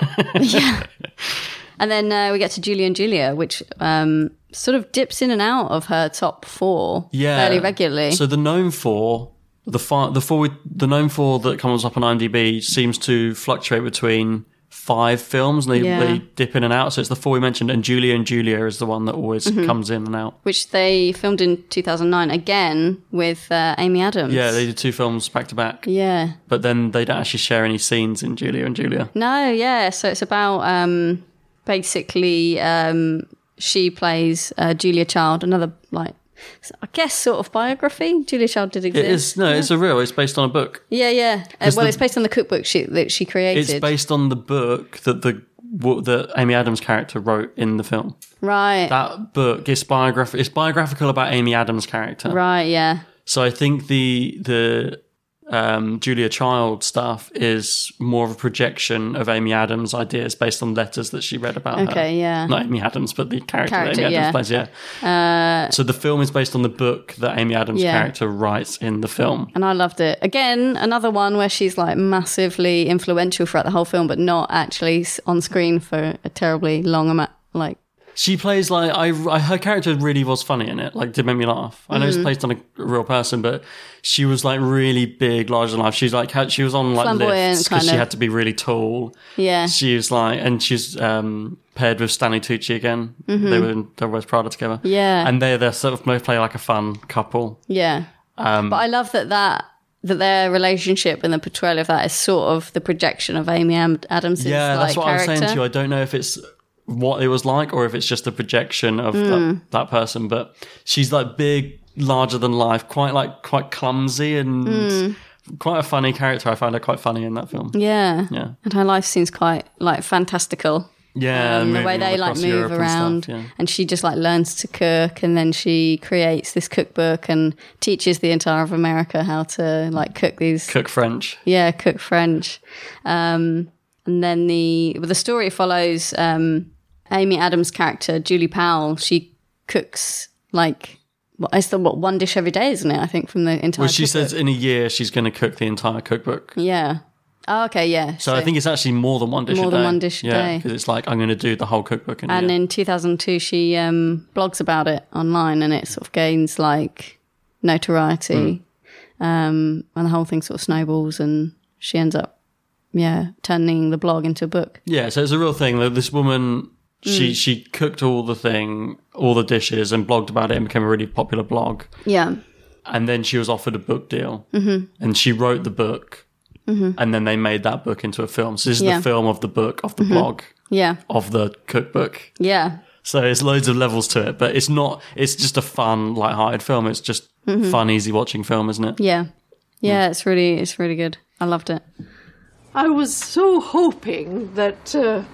And then uh, we get to Julie and Julia, which um, sort of dips in and out of her top four Yeah. fairly regularly. So the known four, the fi- the four, with, the known four that comes up on IMDb seems to fluctuate between five films, and they, Yeah. they dip in and out. So it's the four we mentioned, and Julia and Julia is the one that always Mhm. comes in and out. Which they filmed in two thousand nine again with uh, Amy Adams. Yeah, they did two films back to back. Yeah. But then they don't actually share any scenes in Julia and Julia. No, yeah. So it's about um, basically um, she plays uh, Julia Child, another like I guess sort of biography. Julia Child did exist. It is no, yeah. it's a real. It's based on a book. Yeah, yeah. Uh, 'Cause well, the- it's based on the cookbook she, that she created. It's based on the book that the what that Amy Adams character wrote in the film. right. That book is biograph- It's biographical about Amy Adams' character. Right. Yeah. So I think the the um, Julia Child stuff is more of a projection of Amy Adams' ideas based on letters that she read about her. Okay, yeah. Not Amy Adams, but the character, Character, that Amy yeah. Adams plays, yeah. Uh, So the film is based on the book that Amy Adams' Yeah. character writes in the film. and I loved it. Again, another one where she's like massively influential throughout the whole film, but not actually s- on screen for a terribly long amount. Like, She plays like I, I. Her character really was funny in it. Like, did make me laugh. I know it's Mhm. based on a real person, but she was like really big, larger than life. She's like had, she was on like Flamboyant, lifts because kind she of. had to be really tall. yeah. She was like, and she's um, paired with Stanley Tucci again. Mhm. They were in Devil Wears Prada together. Yeah. and they they sort of both play like a fun couple. Yeah. Um, But I love that that that their relationship and the portrayal of that is sort of the projection of Amy Am- Adams' yeah, like, that's what character. I was saying to you. I don't know if it's what it was like or if it's just a projection of Mm. that, that person. But she's like big, larger than life, quite like quite clumsy and Mm. quite a funny character. I find her quite funny in that film. Yeah. Yeah. And her life seems quite like fantastical. Yeah, Um, the moving way they all like across move Europe and around, stuff, yeah. and she just like learns to cook, and then she creates this cookbook and teaches the entire of America how to like cook these Cook French. Yeah, cook French. Um, and then the well, the story follows um, Amy Adams' character Julie Powell. She cooks like what is the what one dish every day, isn't it? I think from the entire. Well, she cookbook. says in a year she's going to cook the entire cookbook. Yeah. Oh, okay. Yeah. So, I think it's actually more than one dish More a day. than one dish a yeah, day. because it's like I'm going to do the whole cookbook in a And year. in two thousand two, she um, blogs about it online, and it sort of gains like notoriety, Hmm. um, and the whole thing sort of snowballs, and she ends up, yeah, turning the blog into a book. Yeah, so it's a real thing. Like, this woman, she Mm. she cooked all the thing, all the dishes, and blogged about it, and became a really popular blog. Yeah. And then she was offered a book deal, Mhm. and she wrote the book, Mhm. and then they made that book into a film. So this is Yeah. the film of the book, of the Mhm. blog, Yeah. of the cookbook. Yeah. So there's loads of levels to it, but it's not. It's just a fun, light-hearted film. It's just Mhm. fun, easy watching film, isn't it? Yeah. Yeah. It's really, it's really good. I loved it. I was so hoping that, uh,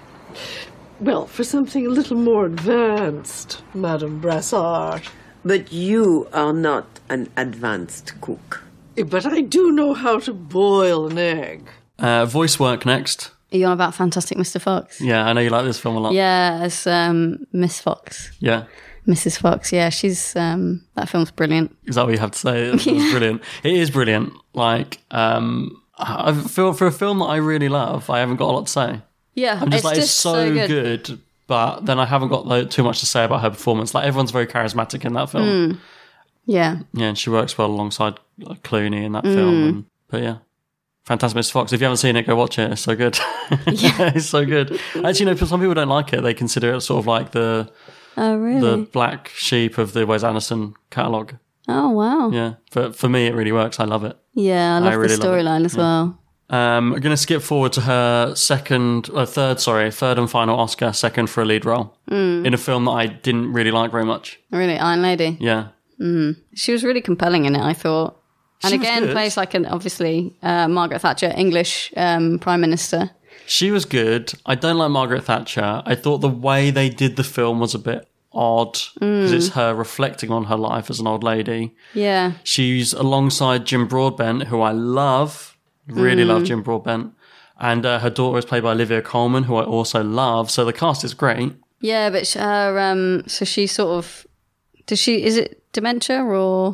well, for something a little more advanced, Madame Brassard. But you are not an advanced cook. But I do know how to boil an egg. Uh, voice work next. Are you on about Fantastic Mister Fox? Yeah, I know you like this film a lot. Yeah, as um, Miss Fox, Yeah. Missus Fox. Yeah, she's um, that film's brilliant. Is that what you have to say? It was brilliant. It is brilliant. Like, um, I feel for a film that I really love, I haven't got a lot to say. Yeah, I'm just it's like, just it's so, so good. good. but then I haven't got like, too much to say about her performance. Like, everyone's very charismatic in that film. Mm. Yeah. Yeah, and she works well alongside like, Clooney in that Mm. film. And, but yeah, Fantastic Mister Fox. If you haven't seen it, go watch it. It's so good. Yeah, it's so good. Actually, you know, some people don't like it. They consider it sort of like the Oh, really? the black sheep of the Wes Anderson catalogue. Oh, wow. Yeah, but for me, it really works. I love it. Yeah, I love really the love it. storyline as Yeah. well. Um, I'm going to skip forward to her second, uh, third, sorry, third and final Oscar, second for a lead role Mm. in a film that I didn't really like very much. Really, Iron Lady. Yeah. Mm. She was really compelling in it, I thought. And She was again, good. plays like an obviously uh, Margaret Thatcher, English um, Prime Minister. She was good. I don't like Margaret Thatcher. I thought the way they did the film was a bit odd because Mm. it's her reflecting on her life as an old lady. Yeah. She's alongside Jim Broadbent, who I love. Really Mm. love Jim Broadbent. And uh, her daughter is played by Olivia Colman, who I also love. So the cast is great. Yeah, but her, um, so she sort of, does she, is it dementia or?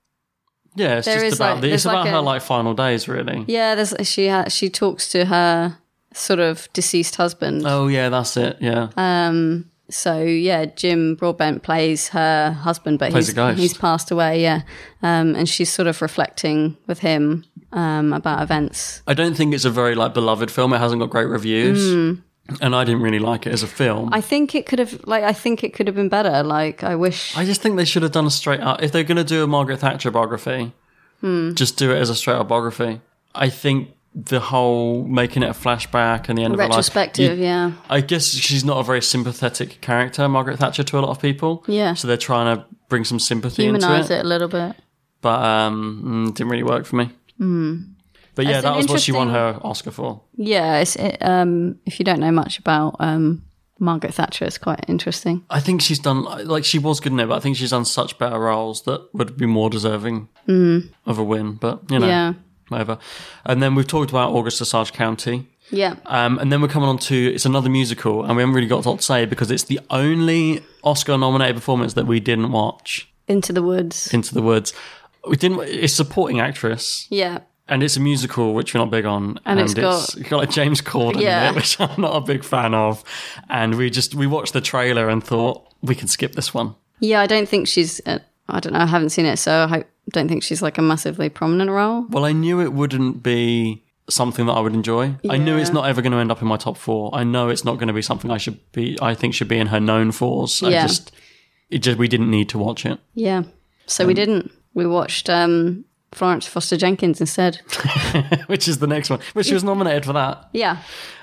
Yeah, it's There just is about like- the, it's there's about like her a- like final days, really. Yeah, there's, she ha- she talks to her sort of deceased husband. Oh yeah, that's it. Yeah. Um. So yeah, Jim Broadbent plays her husband, but Plays he's a ghost. he's passed away. Yeah. Um. And she's sort of reflecting with him um about events. I don't think it's a very like beloved film. It hasn't got great reviews, Mm. and I didn't really like it as a film. I think it could have like I think it could have been better. Like I wish. I just think they should have done a straight up. If they're going to do a Margaret Thatcher biography, Hmm. just do it as a straight up biography. I think the whole making it a flashback and the end of her life. Retrospective, you- yeah. I guess she's not a very sympathetic character, Margaret Thatcher, to a lot of people. Yeah. So they're trying to bring some sympathy Humanize into it. it a little bit. But um, mm, didn't really work for me. Mm. But yeah, It's that an was what she won interesting- her Oscar for. Yeah. It's, it, um. If you don't know much about um Margaret Thatcher, it's quite interesting. I think she's done, like, she was good in it, but I think she's done such better roles that would be more deserving Mm. of a win. But, you know, Yeah. whatever. And then we've talked about August Osage County. Yeah. Um, and then we're coming on to, it's another musical, and we haven't really got a lot to say because it's the only Oscar-nominated performance that we didn't watch. Into the Woods. Into the Woods. We didn't, it's supporting actress. Yeah. And it's a musical, which we're not big on. And it's got- it's got like James Corden Yeah. in it, which I'm not a big fan of. And we just, we watched the trailer and thought, we can skip this one. Yeah. I don't think she's. Uh, I don't know. I haven't seen it, so I don't think she's like a massively prominent role. Well, I knew it wouldn't be something that I would enjoy. I knew it's Yeah. not ever going to end up in my top four. I know it's not going to be something I should be, I think should be in her known fours. I Yeah. just, it just, we didn't need to watch it. Yeah. So we didn't. We watched um, Florence Foster Jenkins instead. Which is the next one. But she was nominated for that. Yeah.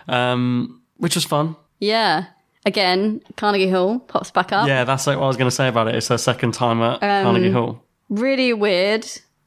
Um, which was fun. Yeah. Again, Carnegie Hall pops back up. Yeah, that's like what I was going to say about it. It's her second time at Um, Carnegie Hall. Really weird.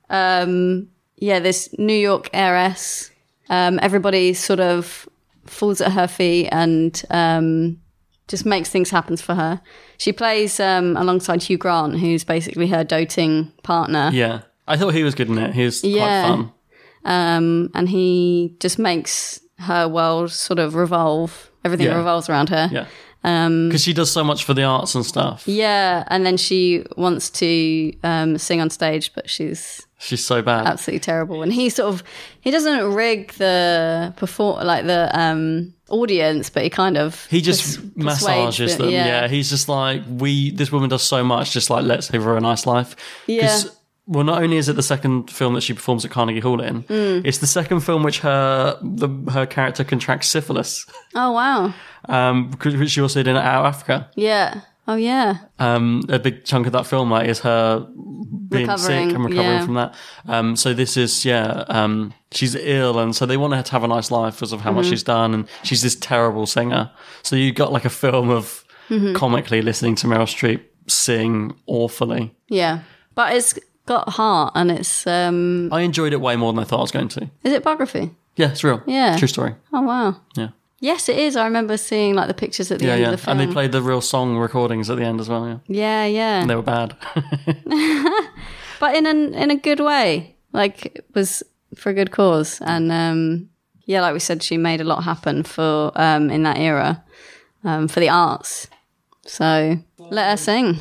Um, yeah, this New York heiress. Um, everybody sort of falls at her feet and um, just makes things happen for her. She plays um, alongside Hugh Grant, who's basically her doting partner. Yeah. I thought he was good in it. He was Yeah. quite fun. Um, and he just makes her world sort of revolve. Everything Yeah. revolves around her. Yeah. Um, Because she does so much for the arts and stuff. yeah, and then she wants to um, sing on stage, but she's She's so bad. absolutely terrible. And he sort of he doesn't rig the perform like the um, audience, but he kind of He just pers- persuades massages them. Yeah. Yeah, he's just like, we. This woman does so much. Just like, let's give her a nice life. Yeah. 'Cause, well, not only is it the second film that she performs at Carnegie Hall in, Mm. it's the second film which her the her character contracts syphilis, Oh wow. um, because which she also did in Out of Africa. Yeah. Oh yeah. Um, a big chunk of that film like, is her being Recovering, sick and recovering yeah. from that. Um, so this is yeah, um, she's ill, and so they want her to have a nice life because of how much Mhm. she's done, and she's this terrible singer. So you got like a film of Mhm. comically listening to Meryl Streep sing awfully. Yeah, but it's got heart, and it's um. I enjoyed it way more than I thought I was going to. Is it biography? Yeah, it's real. Yeah. True story. Oh wow. Yeah. Yes, it is. I remember seeing like the pictures at the yeah, end yeah. of the film. And they played the real song recordings at the end as well, yeah. Yeah, yeah. And they were bad. But in an in a good way. Like it was for a good cause. And um yeah, like we said, she made a lot happen for um in that era. Um for the arts. So let her sing.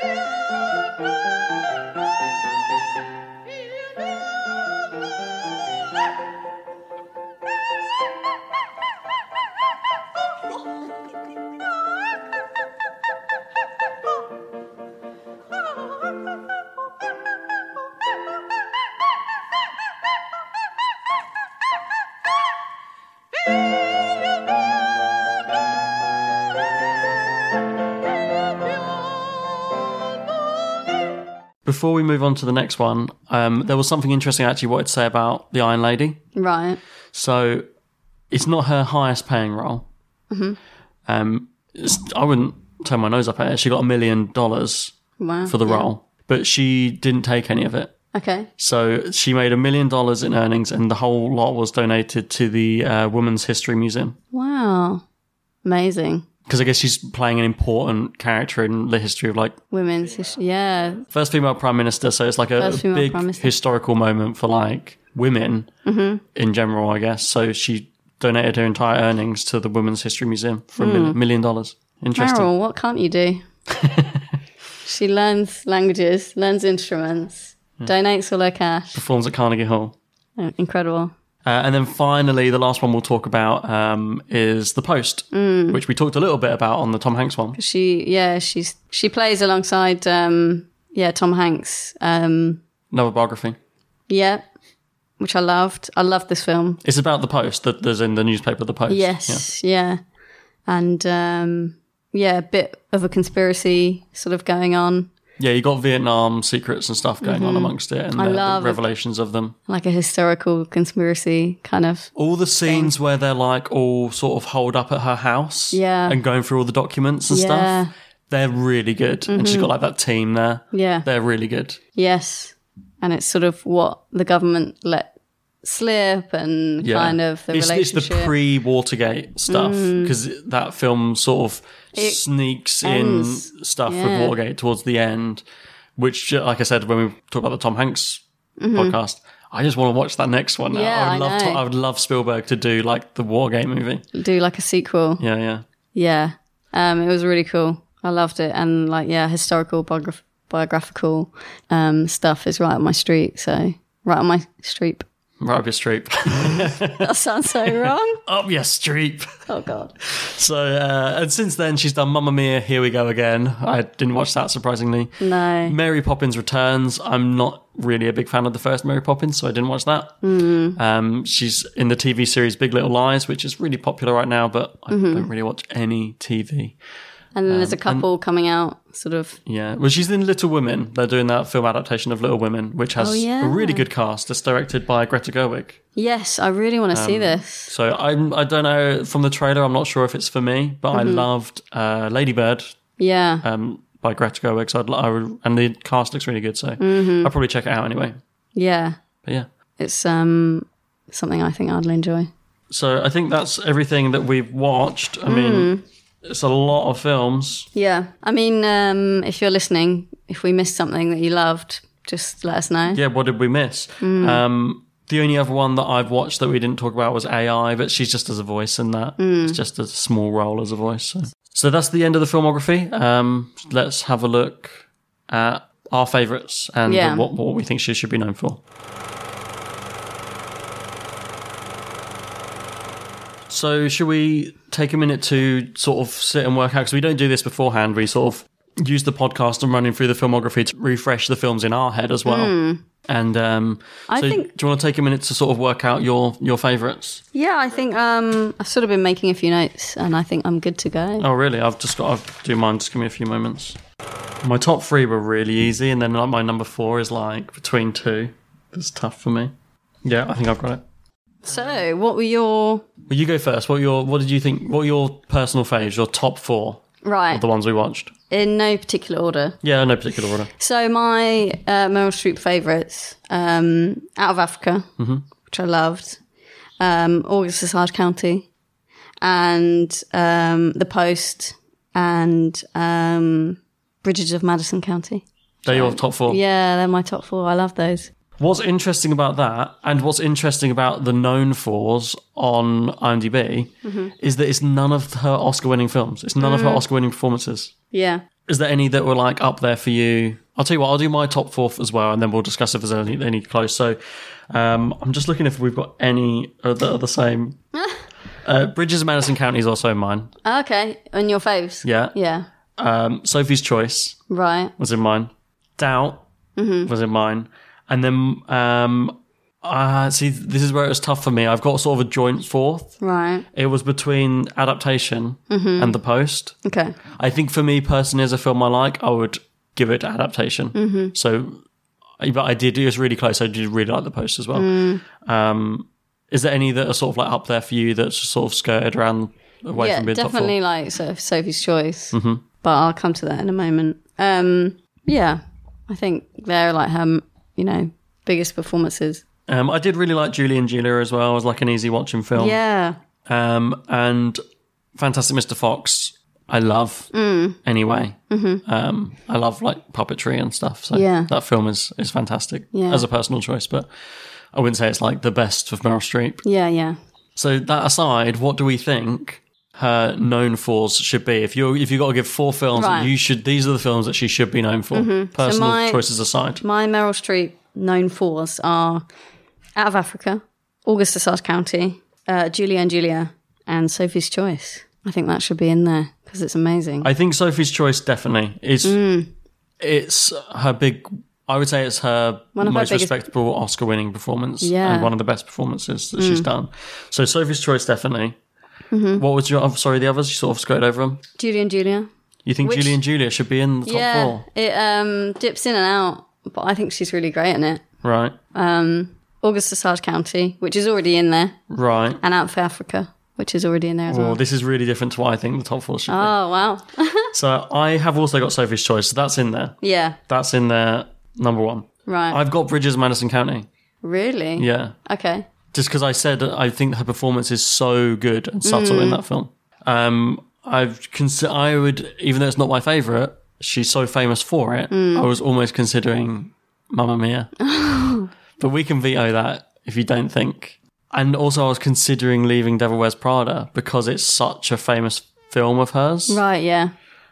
Before we move on to the next one, um, there was something interesting I actually wanted to say about the Iron Lady. Right. So it's not her highest paying role. Mhm. Um, it's, I wouldn't turn my nose up at it. She got a million dollars Wow. for the Yeah. role, but she didn't take any of it. Okay. So she made a million dollars in earnings, and the whole lot was donated to the uh, Women's History Museum. Wow. Amazing. Because I guess she's playing an important character in the history of like Women's history. Yeah. first female prime minister. So it's like a, First female big prime minister. historical moment for like women Mhm. in general, I guess. So she donated her entire earnings to the Women's History Museum for a mil- Mm. million dollars. Interesting. Meryl, what can't you do? She learns languages, learns instruments, Yeah. donates all her cash. Performs at Carnegie Hall. Oh, incredible. Uh, and then finally, the last one we'll talk about um, is The Post, Mm. which we talked a little bit about on the Tom Hanks one. She, yeah, she's she plays alongside, um, yeah, Tom Hanks. Um, Another biography. yeah, which I loved. I loved this film. It's about The Post, that there's in the newspaper, The Post. Yes, yeah, and um, yeah, a bit of a conspiracy sort of going on, Yeah, you got Vietnam secrets and stuff going on Mhm. amongst it, and I the, the love it. revelations of them. like a historical conspiracy kind of. All the scenes where they're like all sort of holed up at her house, Yeah. and going through all the documents and Yeah. stuff, they're really good. And she's Mhm. got like that team there. Yeah. They're really good. Yes, and it's sort of what the government let slip, and Yeah. kind of the it's, it's relationship. the pre-Watergate stuff, Mm. because that film sort of It sneaks ends. in stuff Yeah. with Watergate towards the end, which, like I said, when we talk about the Tom Hanks Mhm. podcast, I just want to watch that next one now. Yeah, I would I love to, know. I would love Spielberg to do like the Watergate movie. Do like a sequel. Yeah, yeah. Yeah, um, it was really cool. I loved it, and like yeah, historical biograph- biographical um, stuff is right up my street. So right on my street. Right up your street. That sounds so wrong. Up your street. Oh God. So, uh, and since then, she's done Mamma Mia, Here We Go Again. I didn't watch that, surprisingly. No. Mary Poppins Returns. I'm not really a big fan of the first Mary Poppins, so I didn't watch that. Mm. Um, she's in the T V series Big Little Lies, which is really popular right now, but I Mhm. don't really watch any T V. And then there's a Um, and- couple coming out, sort of. Yeah, well, she's in Little Women. They're doing that film adaptation of Little Women, which has Oh, yeah. a really good cast. It's directed by Greta Gerwig. Yes, I really want to see Um, this. So I'm, I don't know, from the trailer, I'm not sure if it's for me, but I Mhm. loved uh, Lady Bird Yeah. um, by Greta Gerwig, so I'd, I would, and the cast looks really good, so Mhm. I'll probably check it out anyway. Yeah. But yeah. It's um something I think I'd enjoy. So I think that's everything that we've watched. I mean, Mm. it's a lot of films. Yeah. I mean, um, if you're listening, if we missed something that you loved, just let us know. Yeah, what did we miss? Mm. Um, the only other one that I've watched that we didn't talk about was A I, but she's just as a voice in that. Mm. It's just a small role as a voice. So, so that's the end of the filmography. Um, let's have a look at our favourites and Yeah. uh, what, what we think she should be known for. So should we take a minute to sort of sit and work out, because we don't do this beforehand, we sort of use the podcast and running through the filmography to refresh the films in our head as well. Mm. And um, I so think- do you want to take a minute to sort of work out your, your favourites? Yeah, I think um, I've sort of been making a few notes, and I think I'm good to go. Oh, really? I've just got to do mine. Just give me a few moments. My top three were really easy, and then like my number four is like between two. It's tough for me. Yeah, I think I've got it. So, what were your Well, you go first. What were your What did you think? What were your personal faves? Your top four right of the ones we watched? in no particular order? Yeah, no particular order. So my uh, Meryl Streep favourites, um, Out of Africa, hmm which I loved, um, August Osage County, and um, The Post, and um, Bridges of Madison County. They're your top four. Yeah, they're my top four. I love those. What's interesting about that, and what's interesting about the known fors on IMDb, Mhm. is that it's none of her Oscar-winning films. It's none of her Mm. Oscar-winning performances. Yeah. Is there any that were like up there for you? I'll tell you what, I'll do my top four as well, and then we'll discuss if there's any, any close. So um, I'm just looking if we've got any that are the same. uh, Bridges of Madison County is also mine. Okay, and your faves? Yeah. Yeah. Um, Sophie's Choice Right. was in mine. Doubt Mhm. was in mine. And then, um, uh, see, this is where it was tough for me. I've got sort of a joint fourth. Right. It was between Adaptation Mhm. and The Post. Okay. I think for me personally, as a film I like, I would give it to Adaptation. Mhm. So, but I did, it was really close. I did really like The Post as well. Mm. Um, is there any that are sort of like up there for you that's just sort of skirted around away yeah, from being definitely top like sort of Sophie's Choice, four? Mm-hmm. but I'll come to that in a moment. Um, yeah, I think they're like her, you know, biggest performances. Um, I did really like Julie and Julia as well. It was like an easy watching film. Yeah. Um, and Fantastic Mister Fox, I love Mm. anyway. Mhm. Um, I love like puppetry and stuff. So Yeah. that film is, is fantastic Yeah. as a personal choice, but I wouldn't say it's like the best of Meryl Streep. Yeah, yeah. So that aside, what do we think her known fors should be? If you if you got to give four films, Right. that you should these are the films that she should be known for. Mhm. So Personal my- choices aside. My Meryl Streep known fors are Out of Africa, August Osage County, uh, Julia and Julia, and Sophie's Choice. I think that should be in there because it's amazing. I think Sophie's Choice definitely is. Mm. It's her big. I would say it's her One of her most biggest- respectable Oscar-winning performance, Yeah. and one of the best performances that she's Mm. done. So Sophie's Choice definitely. Mhm. What was your? oh, Sorry, the others. You sort of skirted over them. Julia and Julia. You think Which- Julie and Julia should be in the top yeah, four, it um, dips in and out, but I think she's really great in it. right? Um, August Osage County, which is already in there, Right. and Out for Africa, which is already in there as Well, well. this is really different to what I think the top four should Oh, wow. be. So I have also got Sophie's Choice. So that's in there. Yeah, That's in there. Number one. right. I've got Bridges of Madison County. Really? Yeah. Okay. Just because I said that I think her performance is so good and subtle in Mm. that film. Um, I've consi- I would, even though it's not my favourite, she's so famous for it. Mm. I was almost considering Mamma Mia, but we can veto that if you don't think. And also, I was considering leaving Devil Wears Prada because it's such a famous film of hers. Right, yeah.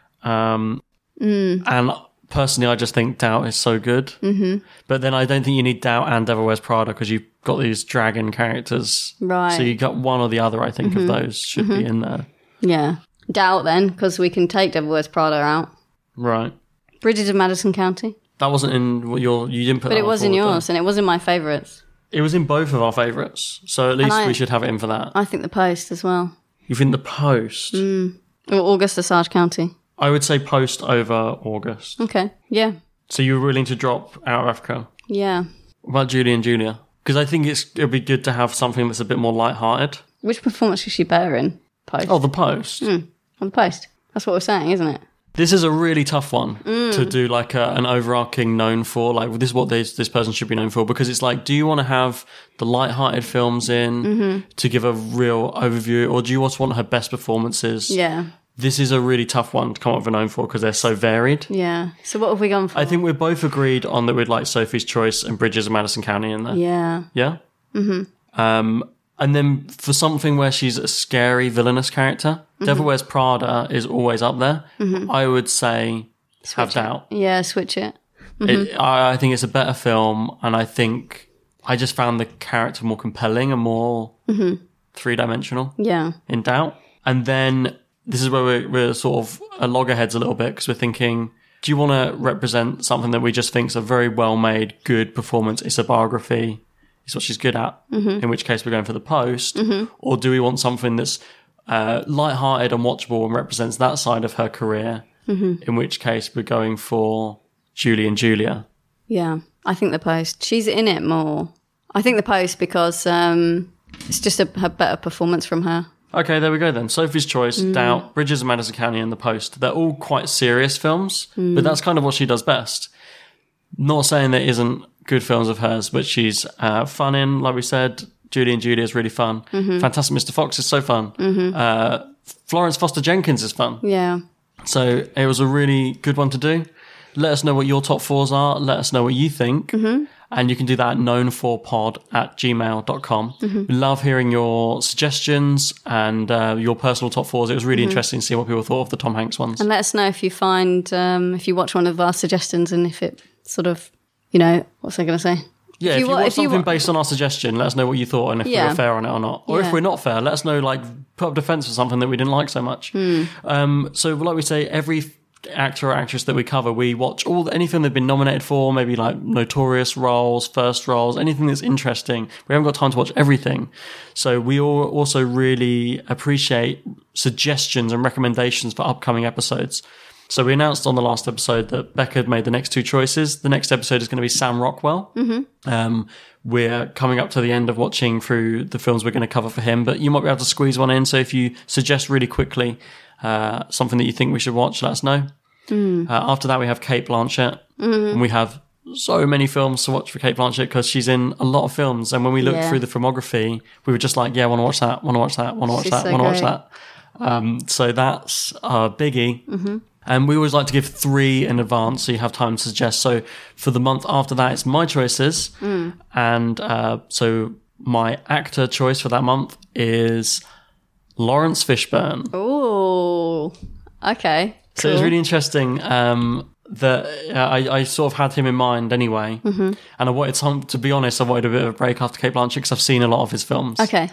Um, Mm. and personally, I just think Doubt is so good. hmm But then I don't think you need Doubt and Devil Wears Prada because you've got these dragon characters. Right. So you got one or the other, I think, Mhm. of those should be Mhm. in there. Yeah. Doubt then, because we can take Devil Wears Prada out. Right. Bridges of Madison County. That wasn't in what your, you didn't put But that it one was in forward, yours, and it was in my favourites. though. It was in both of our favourites. So at least I- we should have it in for that. I think The Post as well. You think the Post? Mm. Or August Osage County. I would say Post over August. Okay. Yeah. So you were willing to drop Out of Africa. Yeah. What about Julie and Julia? Because I think it's it'd be good to have something that's a bit more light-hearted. Which performance is she better in? Post. Oh, the Post. Mm. On The Post. That's what we're saying, isn't it? This is a really tough one Mm. to do, like a, an overarching known for. Like this is what this this person should be known for, because it's like, do you want to have the light-hearted films in Mhm. to give a real overview, or do you just want her best performances? Yeah. This is a really tough one to come up with a known for because they're so varied. Yeah. So what have we gone for? I think we're both agreed on that we'd like Sophie's Choice and Bridges of Madison County in there. Yeah. Yeah. hmm Um, and then for something where she's a scary villainous character, Mhm. Devil Wears Prada is always up there. Mhm. I would say have Switch it. Doubt. Yeah, switch it. Mhm. It, I, I think it's a better film, and I think I just found the character more compelling and more Mhm. three dimensional Yeah. in Doubt. And then this is where we're, we're sort of a loggerheads a little bit because we're thinking, do you want to represent something that we just think is a very well made, good performance? It's a biography. It's what she's good at. Mhm. In which case we're going for The Post. Mhm. Or do we want something that's uh, light-hearted and watchable and represents that side of her career? Mhm. In which case we're going for Julie and Julia. Yeah. I think The Post. She's in it more. I think The Post because um, it's just a, a better performance from her. Okay, there we go then. Sophie's Choice, Mm. Doubt, Bridges of Madison County, and The Post. They're all quite serious films, Mm. but that's kind of what she does best. Not saying there isn't good films of hers, but she's uh, fun in, like we said. Julie and Julia is really fun. Mhm. Fantastic Mister Fox is so fun. Mhm. Uh, Florence Foster Jenkins is fun. Yeah. So it was a really good one to do. Let us know what your top fours are. Let us know what you think. Mhm. And you can do that at known for pod at gmail dot com. Mhm. We love hearing your suggestions and uh, your personal top fours. It was really Mhm. interesting to see what people thought of the Tom Hanks ones. And let us know if you find, um, if you watch one of our suggestions and if it sort of, you know, what's I going to say? Yeah, if you, wa- want if you something wa- based on our suggestion, let us know what you thought and if we Yeah. were fair on it or not. Or Yeah. if we're not fair, let us know, like, put up defense for something that we didn't like so much. Hmm. Um, so, like we say, every actor or actress that we cover, we watch all anything they've been nominated for, maybe like notorious roles, first roles, anything that's interesting. We haven't got time to watch everything. So we all also really appreciate suggestions and recommendations for upcoming episodes. So we announced on the last episode that Becca had made the next two choices. The next episode is going to be Sam Rockwell. Mhm. Um, we're coming up to the end of watching through the films we're going to cover for him, but you might be able to squeeze one in. So if you suggest really quickly uh, something that you think we should watch, let us know. Mm. Uh, after that, we have Kate Blanchett. Mhm. And we have so many films to watch for Kate Blanchett because she's in a lot of films. And when we looked Yeah. through the filmography, we were just like, yeah, I want to watch that, want to watch that, want to watch She's that, so want to watch great. that. Um, so that's a biggie. Mhm. And we always like to give three in advance so you have time to suggest. So for the month after that, it's my choices. Mm. And uh, so my actor choice for that month is Lawrence Fishburne. Oh, okay. So cool. it's really interesting um, that uh, I, I sort of had him in mind anyway. Mm-hmm. And I wanted some, to be honest, I wanted a bit of a break after Cate Blanchett because I've seen a lot of his films. Okay.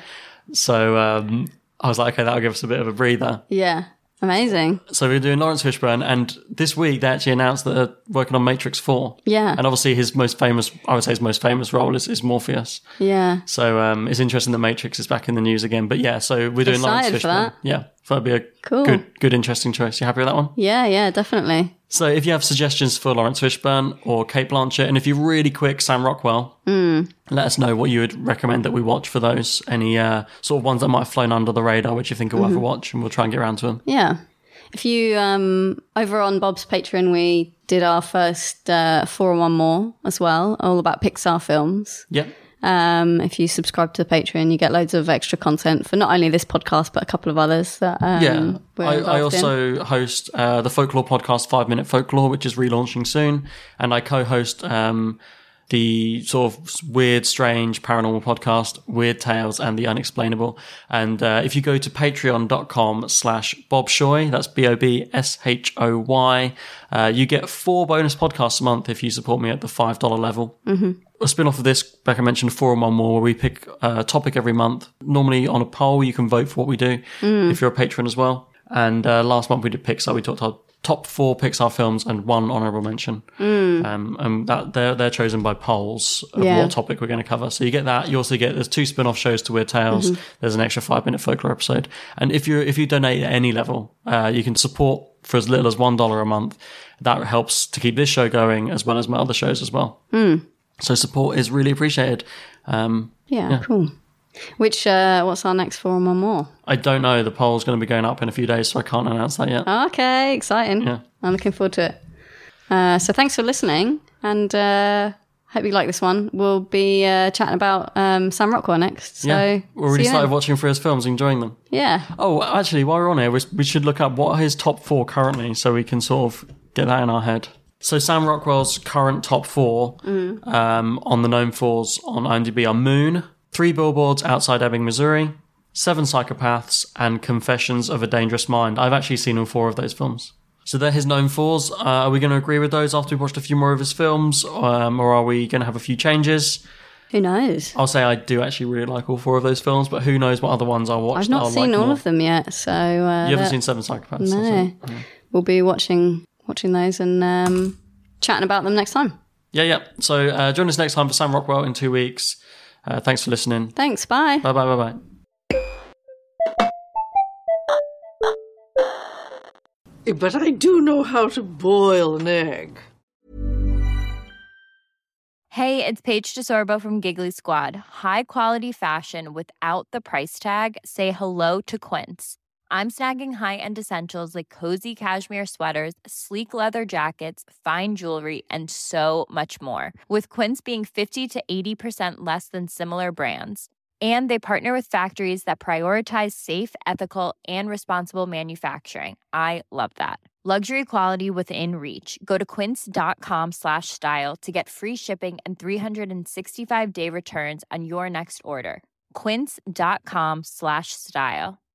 So um, I was like, okay, that'll give us a bit of a breather. Yeah. Amazing. So we're doing Lawrence Fishburne, and this week they actually announced that they're working on Matrix four. Yeah. And obviously his most famous, I would say his most famous role is, is Morpheus. Yeah. So um, it's interesting that Matrix is back in the news again. But yeah, so we're doing Excited Lawrence for Fishburne. that. Yeah, that'd be a Cool. good, good, interesting choice. You happy with that one? Yeah, yeah, definitely. So if you have suggestions for Lawrence Fishburne or Cate Blanchett, and if you're really quick, Sam Rockwell, Mm. let us know what you would recommend that we watch for those. Any uh, sort of ones that might have flown under the radar, which you think are worth a Mhm. watch, and we'll try and get around to them. Yeah. If you, um, over on Bob's Patreon, we did our first uh, four and one more as well, all about Pixar films. Yep. Um, if you subscribe to the Patreon, you get loads of extra content for not only this podcast, but a couple of others that um, yeah, we're I, I involved in. also host uh, the Folklore podcast, Five Minute Folklore, which is relaunching soon, and I co-host um, the sort of weird, strange, paranormal podcast, Weird Tales and the Unexplainable. And uh, if you go to patreon.com slash Bob Shoy, that's B O B S H O Y, uh, you get four bonus podcasts a month if you support me at the five dollars level. Mm-hmm. A spin-off of this, Becca mentioned Four and One More, where we pick a topic every month. Normally on a poll, you can vote for what we do Mm. if you're a patron as well. And uh, last month we did Pixar. We talked about top four Pixar films and one honourable mention. Mm. Um, and that they're, they're chosen by polls of Yeah. what topic we're going to cover. So you get that. You also get, there's two spin-off shows to Weird Tales. Mhm. There's an extra five-minute folklore episode. And if you if you donate at any level, uh, you can support for as little as one dollar a month. That helps to keep this show going as well as my other shows as well. Mm. So support is really appreciated. Um, Yeah, cool. Which, uh, what's our next four and one more? I don't know. The poll's going to be going up in a few days, so I can't announce that yet. Okay, exciting. Yeah. I'm looking forward to it. Uh, so thanks for listening, and uh, hope you like this one. We'll be uh, chatting about um, Sam Rockwell next. So yeah, we already see you started then. watching for his films, enjoying them. Yeah. Oh, actually, while we're on here, we, we should look up what are his top four currently, so we can sort of get that in our head. So Sam Rockwell's current top four Mm. um, on the known fours on IMDb are Moon, Three Billboards Outside Ebbing, Missouri, Seven Psychopaths, and Confessions of a Dangerous Mind. I've actually seen all four of those films. So they're his known fours. Uh, are we going to agree with those after we've watched a few more of his films, um, or are we going to have a few changes? Who knows? I'll say I do actually really like all four of those films, but who knows what other ones I'll watch. I've not that I'll seen like all more. of them yet, so uh, You haven't that- seen Seven Psychopaths? No, that's it. we'll be watching watching those and um, chatting about them next time. Yeah, yeah. So uh, join us next time for Sam Rockwell in two weeks. Uh, thanks for listening. Thanks. Bye. Bye, bye, bye, bye. But I do know how to boil an egg. Hey, it's Paige DeSorbo from Giggly Squad. High quality fashion without the price tag. Say hello to Quince. I'm snagging high-end essentials like cozy cashmere sweaters, sleek leather jackets, fine jewelry, and so much more. With Quince being fifty to eighty percent less than similar brands. And they partner with factories that prioritize safe, ethical, and responsible manufacturing. I love that. Luxury quality within reach. Go to quince.com slash style to get free shipping and three sixty-five day returns on your next order. Quince.com slash style.